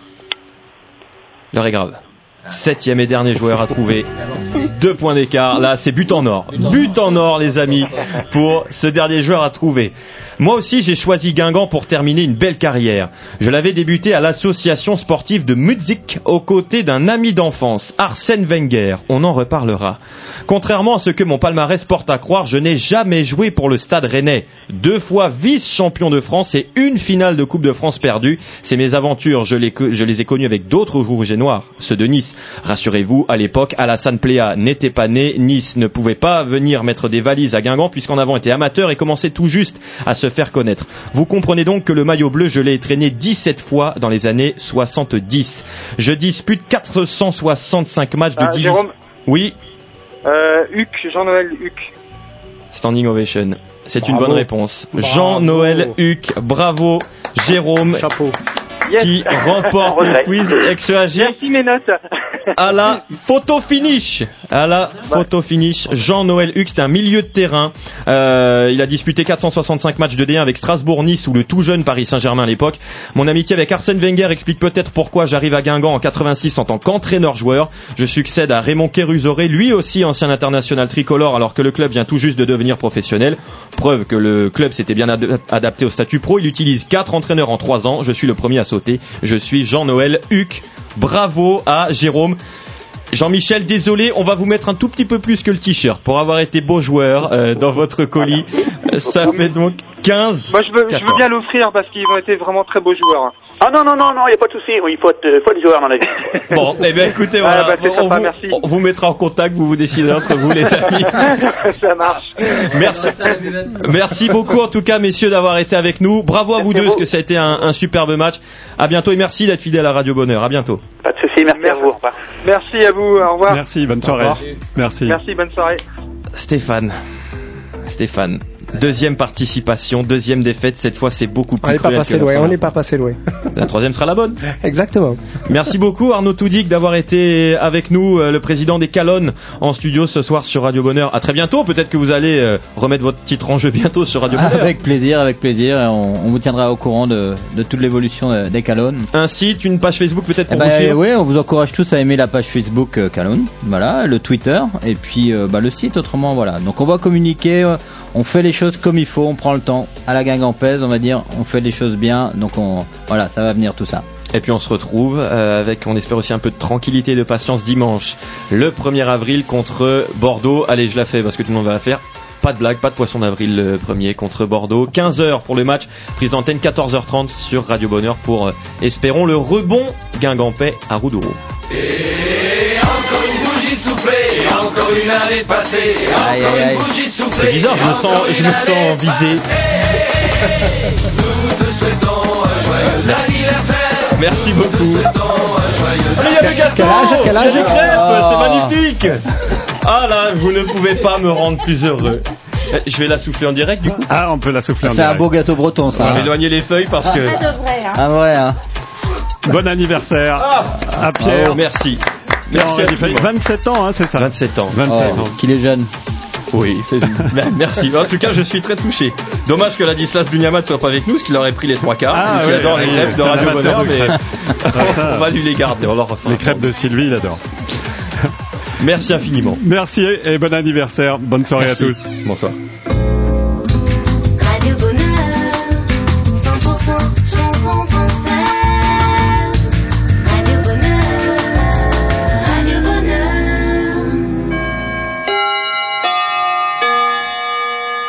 l'heure est grave. Septième et dernier joueur à trouver. Deux points d'écart. Là, c'est but en or. But en or, les amis, pour ce dernier joueur à trouver. Moi aussi, j'ai choisi Guingamp pour terminer une belle carrière. Je l'avais débuté à l'association sportive de Mudzik aux côtés d'un ami d'enfance, Arsène Wenger. On en reparlera. Contrairement à ce que mon palmarès porte à croire, je n'ai jamais joué pour le Stade Rennais. Deux fois vice-champion de France et une finale de Coupe de France perdue. C'est mes aventures. Je les, je les ai connues avec d'autres rouges et noirs, ceux de Nice. Rassurez-vous, à l'époque, Alassane Pléa n'était pas né. Nice ne pouvait pas venir mettre des valises à Guingamp puisqu'en avant était amateur et commençait tout juste à se faire connaître. Vous comprenez donc que le maillot bleu, je l'ai traîné dix-sept fois dans les années soixante-dix. Je dispute quatre cent soixante-cinq matchs de ah, division. Jérôme. Oui. Euh, Huc, Jean-Noël Huc. Standing ovation. C'est Bravo. Une bonne réponse. Bravo. Jean-Noël Huc. Bravo. Jérôme. Chapeau. Yes. Qui remporte le quiz Ex E A G. Merci mes notes. À la photo finish. À la photo finish. Jean-Noël Huc, c'est un milieu de terrain. Euh, il a disputé quatre cent soixante-cinq matchs de D un avec Strasbourg-Nice ou le tout jeune Paris Saint-Germain à l'époque. Mon amitié avec Arsène Wenger explique peut-être pourquoi j'arrive à Guingamp en quatre-vingt-six en tant qu'entraîneur-joueur. Je succède à Raymond Kérusoré, lui aussi ancien international tricolore alors que le club vient tout juste de devenir professionnel. Preuve que le club s'était bien ad- adapté au statut pro. Il utilise quatre entraîneurs en trois ans. Je suis le premier à sauter. Je suis Jean-Noël Huc. Bravo à Jérôme. Jean-Michel, désolé, on va vous mettre un tout petit peu plus que le t-shirt pour avoir été beau joueur euh, dans votre colis. Ça fait donc quinze. Moi, je veux, je veux bien l'offrir parce qu'ils ont été vraiment très beaux joueurs. Ah non, non, non, non, il n'y a pas de souci. Il faut être, faut être joueur dans la vie. Bon, eh bien écoutez, voilà, ah, bah, on, sympa, vous, merci. on vous mettra en contact, vous vous décidez entre vous les amis. Ça marche. Merci. Merci beaucoup en tout cas messieurs d'avoir été avec nous. Bravo à vous deux parce que ça a été un, un superbe match. À bientôt et merci d'être fidèle à Radio Bonheur. À bientôt. Pas de souci, merci, merci à vous. Au revoir. Merci à vous, au revoir. Merci, bonne soirée. Merci. Merci, bonne soirée. Stéphane. Stéphane. Deuxième participation, deuxième défaite. Cette fois, c'est beaucoup plus on n'est pas cruel passé que la loin. première. On n'est pas passé loin. La troisième sera la bonne. Exactement. Merci beaucoup Arnaud Toudic d'avoir été avec nous, euh, le président des Calonnes, en studio ce soir sur Radio Bonheur. À très bientôt. Peut-être que vous allez euh, remettre votre titre en jeu bientôt sur Radio Bonheur. Avec plaisir, avec plaisir. On, on vous tiendra au courant de, de toute l'évolution euh, des Calonnes. Un site, une page Facebook peut-être Eh pour ben, vous suivre. Oui, on vous encourage tous à aimer la page Facebook euh, Calonnes. Voilà, le Twitter et puis euh, bah, le site. Autrement, voilà. Donc on va communiquer. Euh, on fait les choses comme il faut. On prend le temps. À la guingampaise, on va dire, on fait les choses bien. Donc on, voilà, ça va venir tout ça. Et puis on se retrouve euh, avec, on espère aussi un peu de tranquillité et de patience dimanche, le premier avril contre Bordeaux. Allez, je la fais parce que tout le monde va la faire. Pas de blague, pas de poisson d'avril le premier contre Bordeaux. quinze heures pour le match, prise d'antenne quatorze heures trente sur Radio Bonheur pour, euh, espérons, le rebond guingampais à Roudourou. Et encore une bougie. de souffler, encore une année de passée, Aïe, encore aïe, aïe. une bougie de souffler. C'est bizarre, je me sens, je me sens visé. Nous te souhaitons un joyeux anniversaire. Merci beaucoup. Nous te souhaitons un joyeux Ah, mais il y a le gâteau, Quel âge, quel âge il y a des crêpes, Ah. c'est magnifique. Ah là, vous ne pouvez pas me rendre plus heureux. Eh, Je vais la souffler en direct du coup. Ah, on peut la souffler en C'est un direct. beau gâteau breton, On ça. va hein. éloigner les feuilles parce que. Ah ouais, hein. Bon anniversaire à Pierre. Oh, merci. Merci Merci à infiniment. vingt-sept ans, hein, c'est ça. vingt-sept ans. vingt-sept Oh, ans. qu'il est jeune. Oui. Ben, merci. En tout cas, je suis très touché. Dommage que Ladislas Bunyamat soit pas avec nous, parce qu'il aurait pris les trois quarts. Ah, Lui qui ouais, adore oui, les crêpes de c'est un Radio amateur Bonheur, de mais crêpes. Ah, ça. on va lui les garder. On leur refera. Les crêpes de Sylvie, il adore. Merci infiniment. Merci et bon anniversaire. Bonne soirée Merci. à tous. Bonsoir.